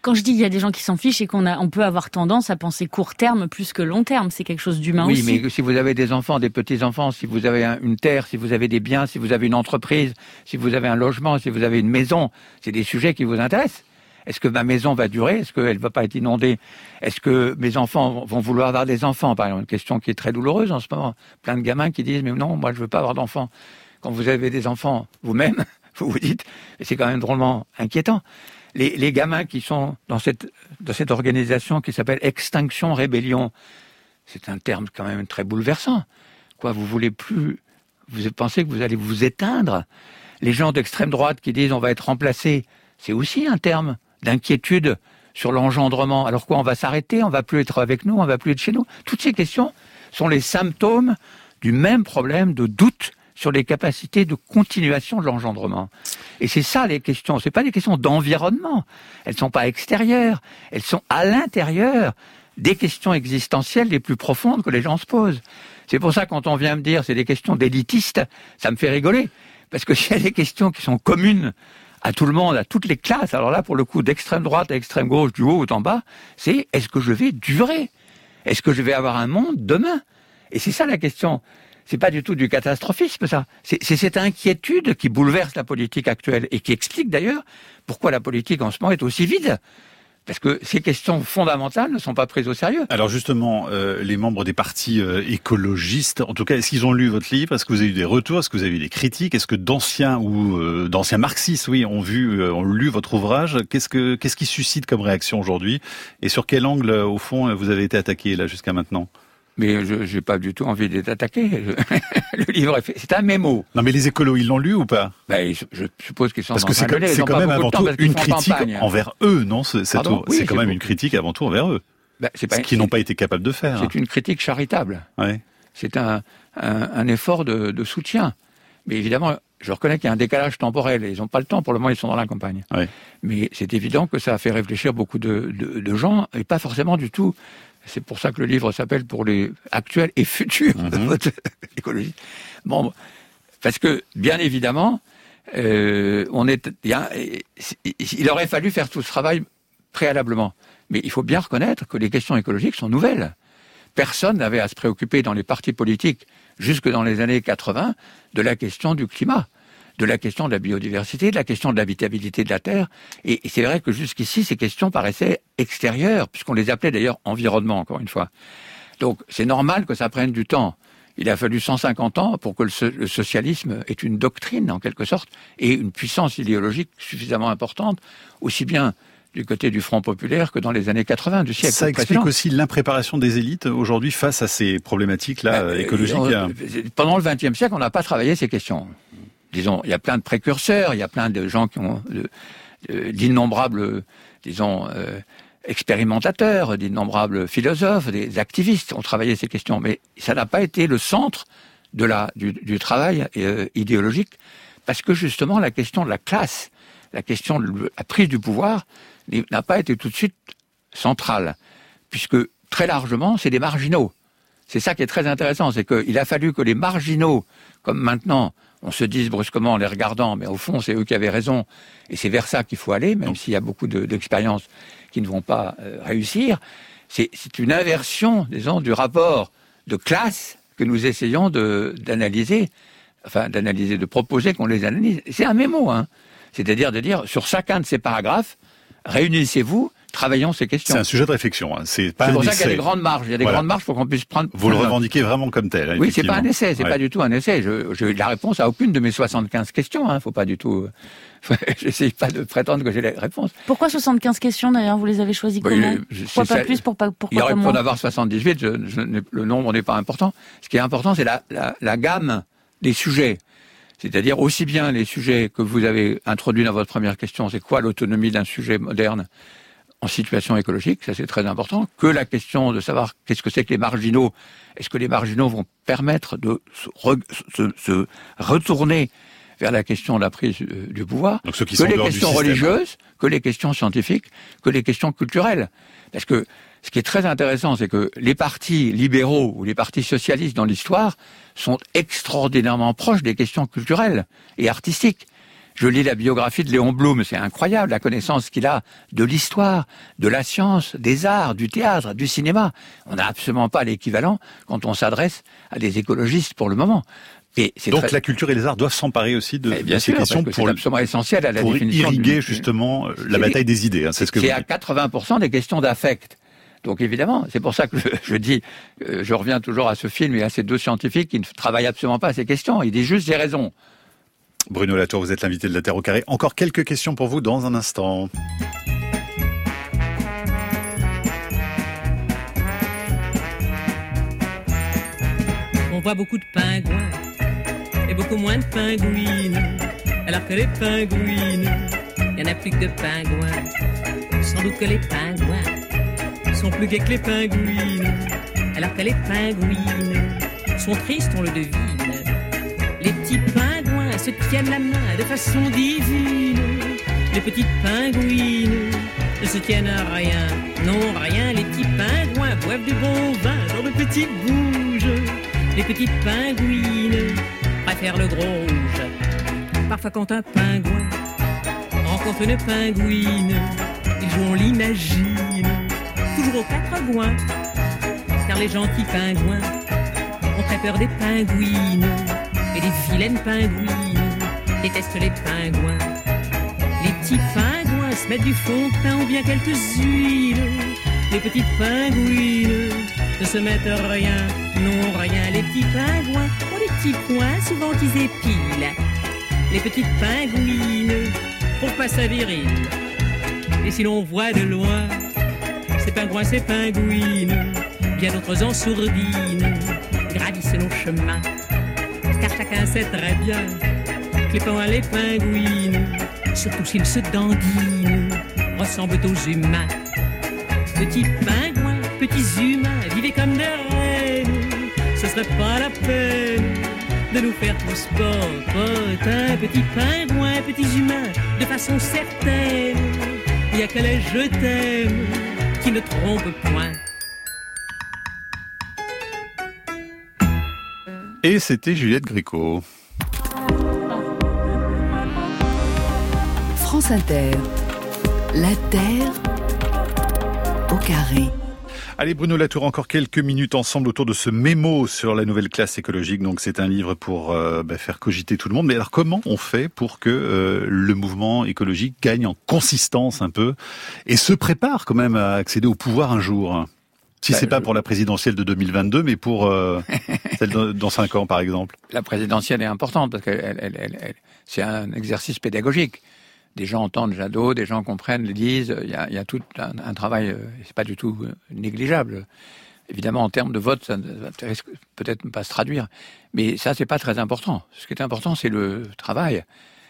Quand je dis il y a des gens qui s'en fichent, et qu'on a, on peut avoir tendance à penser court terme plus que long terme. C'est quelque chose d'humain oui, aussi. Oui, mais si vous avez des enfants, des petits-enfants, si vous avez un, une terre, si vous avez des biens, si vous avez une entreprise, si vous avez un logement, si vous avez une maison, c'est des sujets qui vous intéressent. Est-ce que ma maison va durer? Est-ce qu'elle ne va pas être inondée? Est-ce que mes enfants vont vouloir avoir des enfants? Par exemple, une question qui est très douloureuse en ce moment. Plein de gamins qui disent « mais non, moi je veux pas avoir d'enfants ». Quand vous avez des enfants vous-même, vous vous dites « c'est quand même drôlement inquiétant ». Les, les gamins qui sont dans cette, dans cette organisation qui s'appelle Extinction Rébellion, c'est un terme quand même très bouleversant. Quoi, vous voulez plus... Vous pensez que vous allez vous éteindre? Les gens d'extrême droite qui disent « on va être remplacés », c'est aussi un terme d'inquiétude sur l'engendrement. Alors quoi, on va s'arrêter, on va plus être avec nous, on va plus être chez nous. Toutes ces questions sont les symptômes du même problème de doute sur les capacités de continuation de l'engendrement. Et c'est ça les questions. C'est pas des questions d'environnement. Elles sont pas extérieures. Elles sont à l'intérieur des questions existentielles les plus profondes que les gens se posent. C'est pour ça quand on vient me dire c'est des questions d'élitistes, ça me fait rigoler. Parce que s'il y a des questions qui sont communes à tout le monde, à toutes les classes. Alors là, pour le coup, d'extrême droite à extrême gauche, du haut ou en bas, c'est est-ce que je vais durer? Est-ce que je vais avoir un monde demain? Et c'est ça la question. C'est pas du tout du catastrophisme, ça. C'est, c'est cette inquiétude qui bouleverse la politique actuelle et qui explique d'ailleurs pourquoi la politique en ce moment est aussi vide. Parce que ces questions fondamentales ne sont pas prises au sérieux. Alors justement, euh, les membres des partis euh, écologistes, en tout cas, est-ce qu'ils ont lu votre livre? Est-ce que vous avez eu des retours? Est-ce que vous avez eu des critiques? Est-ce que d'anciens ou euh, d'anciens marxistes, oui, ont vu, euh, ont lu votre ouvrage? Qu'est-ce que qu'est-ce qui suscite comme réaction aujourd'hui? Et sur quel angle, euh, au fond, vous avez été attaqué là jusqu'à maintenant? Mais je j'ai pas du tout envie d'être attaqué. Le livre est fait. C'est un mémo. Non, mais les écolos, ils l'ont lu ou pas? Ben, je suppose qu'ils sont. Parce que c'est, comme, c'est quand même avant tout une critique envers eux, non? C'est, c'est, Pardon, oui, c'est quand c'est même beau. Une critique avant tout envers eux. Ben, c'est pas, ce qu'ils n'ont pas été capables de faire. C'est une critique charitable. Ouais. C'est un, un, un effort de, de soutien. Mais évidemment, je reconnais qu'il y a un décalage temporel. Ils n'ont pas le temps. Pour le moment, ils sont dans la campagne. Ouais. Mais c'est évident que ça a fait réfléchir beaucoup de, de, de gens, et pas forcément du tout. C'est pour ça que le livre s'appelle pour les actuels et futurs mmh. de votre écologie. Bon, parce que bien évidemment, euh, on est, y a, il aurait fallu faire tout ce travail préalablement. Mais il faut bien reconnaître que les questions écologiques sont nouvelles. Personne n'avait à se préoccuper dans les partis politiques jusque dans les années quatre-vingts de la question du climat, de la question de la biodiversité, de la question de l'habitabilité de la Terre. Et c'est vrai que jusqu'ici, ces questions paraissaient extérieures, puisqu'on les appelait d'ailleurs environnement, encore une fois. Donc c'est normal que ça prenne du temps. Il a fallu cent cinquante ans pour que le, so- le socialisme ait une doctrine, en quelque sorte, et une puissance idéologique suffisamment importante, aussi bien du côté du Front populaire que dans les années quatre-vingts du siècle Ça explique précédent. Aussi l'impréparation des élites aujourd'hui face à ces problématiques-là euh, écologiques. On, pendant le vingtième siècle, on n'a pas travaillé ces questions. Disons, il y a plein de précurseurs, il y a plein de gens qui ont de, de, d'innombrables, disons, euh, expérimentateurs, d'innombrables philosophes, des activistes ont travaillé ces questions, mais ça n'a pas été le centre de la du, du travail euh, idéologique, parce que justement la question de la classe, la question de la prise du pouvoir n'a pas été tout de suite centrale, puisque très largement c'est des marginaux. C'est ça qui est très intéressant, c'est qu'il a fallu que les marginaux, comme maintenant, on se dise brusquement en les regardant, mais au fond, c'est eux qui avaient raison, et c'est vers ça qu'il faut aller, même s'il y a beaucoup de, d'expériences qui ne vont pas euh, réussir. C'est, c'est une inversion, disons, du rapport de classe que nous essayons de, d'analyser, enfin, d'analyser, de proposer qu'on les analyse. C'est un mémo, hein. C'est-à-dire de dire, sur chacun de ces paragraphes, réunissez-vous, travaillons ces questions. C'est un sujet de réflexion. Hein. C'est pas c'est un pour essai. ça qu'il y a des grandes marges. Il y a des voilà. grandes marges pour qu'on puisse prendre. Vous le revendiquez vraiment comme tel. Hein, oui, c'est pas un essai. C'est ouais. pas du tout un essai. Je, je la réponse à aucune de mes soixante-quinze questions. Hein. Faut pas du tout. J'essaye pas de prétendre que j'ai les réponses. Pourquoi soixante-quinze questions d'ailleurs? Vous les avez choisies bah, comment je, Pourquoi pas ça, plus pour pas pourquoi Il aurait pu en avoir soixante-dix-huit. Je, je, le nombre n'est pas important. Ce qui est important, c'est la, la, la gamme des sujets. C'est-à-dire aussi bien les sujets que vous avez introduits dans votre première question, c'est quoi l'autonomie d'un sujet moderne en situation écologique, ça c'est très important, que la question de savoir qu'est-ce que c'est que les marginaux, est-ce que les marginaux vont permettre de se, re, se, se retourner vers la question de la prise du pouvoir, donc ceux qui que sont les questions religieuses, que les questions scientifiques, que les questions culturelles. Parce que ce qui est très intéressant, c'est que les partis libéraux ou les partis socialistes dans l'histoire sont extraordinairement proches des questions culturelles et artistiques. Je lis la biographie de Léon Blum, c'est incroyable la connaissance qu'il a de l'histoire, de la science, des arts, du théâtre, du cinéma. On n'a absolument pas l'équivalent quand on s'adresse à des écologistes pour le moment. Et c'est Donc très... la culture et les arts doivent s'emparer aussi de, bien de sûr, ces questions que pour, c'est absolument essentiel à la pour définition irriguer du... justement la bataille des idées. Hein, c'est ce que c'est vous à dites. quatre-vingts pour cent des questions d'affect. Donc évidemment, c'est pour ça que je, je dis, euh, je reviens toujours à ce film et à ces deux scientifiques qui ne travaillent absolument pas à ces questions. Ils disent juste j'ai raison. Bruno Latour, vous êtes l'invité de la Terre au carré. Encore quelques questions pour vous dans un instant. On voit beaucoup de pingouins et beaucoup moins de pingouines. Alors que les pingouines, il n'y en a plus que de pingouins. Sans doute que les pingouins sont plus gais que les pingouines. Alors que les pingouines sont tristes, on le devine. Les petits pingouins se tiennent la main de façon divine. Les petites pingouines ne se tiennent à rien, non rien. Les petits pingouins boivent du bon vin dans de petits bouges. Les petites pingouines préfèrent le gros rouge. Parfois quand un pingouin rencontre une pingouine, ils jouent, on l'imagine, toujours aux quatre coins. Car les gentils pingouins ont très peur des pingouines. Et les vilaines pingouines détestent les pingouins. Les petits pingouins se mettent du fond de teint ou bien quelques huiles. Les petites pingouines ne se mettent rien, non rien. Les petits pingouins ont des petits points souvent qu'ils épilent. Les petites pingouines trouvent pas ça viril. Et si l'on voit de loin ces pingouins, ces pingouines, bien d'autres en sourdine gravissent nos chemins. Car chacun sait très bien que les pingouins, les pingouines, surtout s'ils se dandinent, ressemblent aux humains. Petits pingouins, petits humains, vivez comme des reines. Ce serait pas la peine de nous faire tous potins. Petits pingouins, petits humains, de façon certaine, il y a que les je t'aime qui ne trompent point. Et c'était Juliette Gréco. France Inter, la Terre au carré. Allez Bruno Latour, encore quelques minutes ensemble autour de ce mémo sur la nouvelle classe écologique. Donc c'est un livre pour euh, bah, faire cogiter tout le monde. Mais alors comment on fait pour que euh, le mouvement écologique gagne en consistance un peu et se prépare quand même à accéder au pouvoir un jour ? Si bah, c'est pas je... pour la présidentielle de deux mille vingt-deux, mais pour euh, celle de, dans cinq ans, par exemple. La présidentielle est importante parce que elle, elle, elle, elle, c'est un exercice pédagogique. Des gens entendent Jadot, des gens comprennent, le disent. Il y a, il y a tout un, un travail, euh, c'est pas du tout négligeable. Évidemment, en termes de vote, ça ne risque peut-être pas se traduire. Mais ça, c'est pas très important. Ce qui est important, c'est le travail.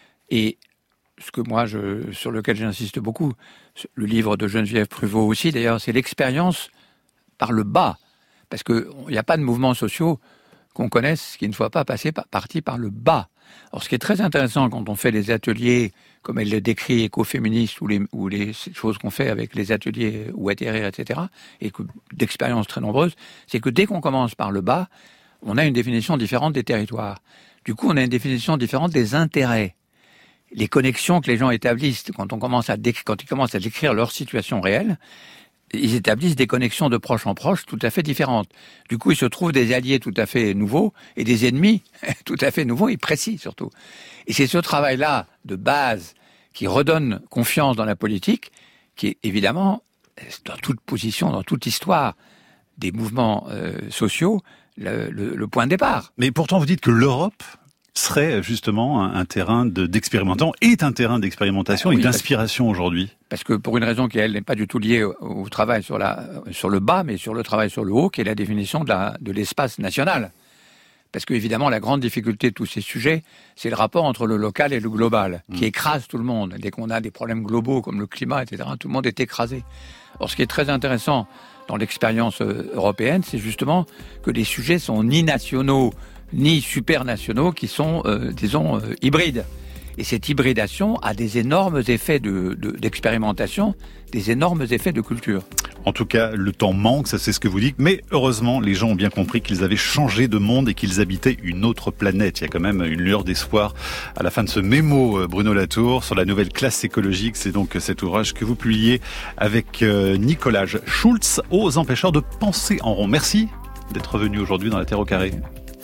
Et ce que moi, je, sur lequel j'insiste beaucoup, le livre de Geneviève Pruvot aussi, d'ailleurs, c'est l'expérience par le bas, parce qu'il n'y a pas de mouvements sociaux qu'on connaisse qui ne soient pas passés par, partis par le bas. Alors, ce qui est très intéressant quand on fait les ateliers, comme elle le décrit, écoféministes, ou les, ou les choses qu'on fait avec les ateliers ou atterrir, et cetera, et que, d'expériences très nombreuses, c'est que dès qu'on commence par le bas, on a une définition différente des territoires. Du coup, on a une définition différente des intérêts. Les connexions que les gens établissent, quand on commence à déc- quand ils commencent à décrire leur situation réelle, ils établissent des connexions de proche en proche tout à fait différentes. Du coup, ils se trouvent des alliés tout à fait nouveaux et des ennemis tout à fait nouveaux et précis surtout. Et c'est ce travail-là de base qui redonne confiance dans la politique, qui est évidemment, dans toute position, dans toute histoire des mouvements euh, sociaux, le, le, le point de départ. Mais pourtant, vous dites que l'Europe serait justement un, un terrain de, d'expérimentation, est un terrain d'expérimentation ah, oui, et d'inspiration parce, aujourd'hui. Parce que pour une raison qui, elle, n'est pas du tout liée au, au travail sur, la, sur le bas, mais sur le travail sur le haut, qui est la définition de, la, de l'espace national. Parce que, évidemment, la grande difficulté de tous ces sujets, c'est le rapport entre le local et le global, mmh. qui écrase tout le monde. Dès qu'on a des problèmes globaux comme le climat, et cetera, tout le monde est écrasé. Alors, ce qui est très intéressant dans l'expérience européenne, c'est justement que les sujets sont ni nationaux, ni supernationaux, qui sont, euh, disons, euh, hybrides. Et cette hybridation a des énormes effets de, de, d'expérimentation, des énormes effets de culture. En tout cas, le temps manque, ça c'est ce que vous dites, mais heureusement, les gens ont bien compris qu'ils avaient changé de monde et qu'ils habitaient une autre planète. Il y a quand même une lueur d'espoir à la fin de ce mémo, Bruno Latour, sur la nouvelle classe écologique. C'est donc cet ouvrage que vous publiez avec Nicolas Schulz, aux empêcheurs de penser en rond. Merci d'être venu aujourd'hui dans la Terre au carré.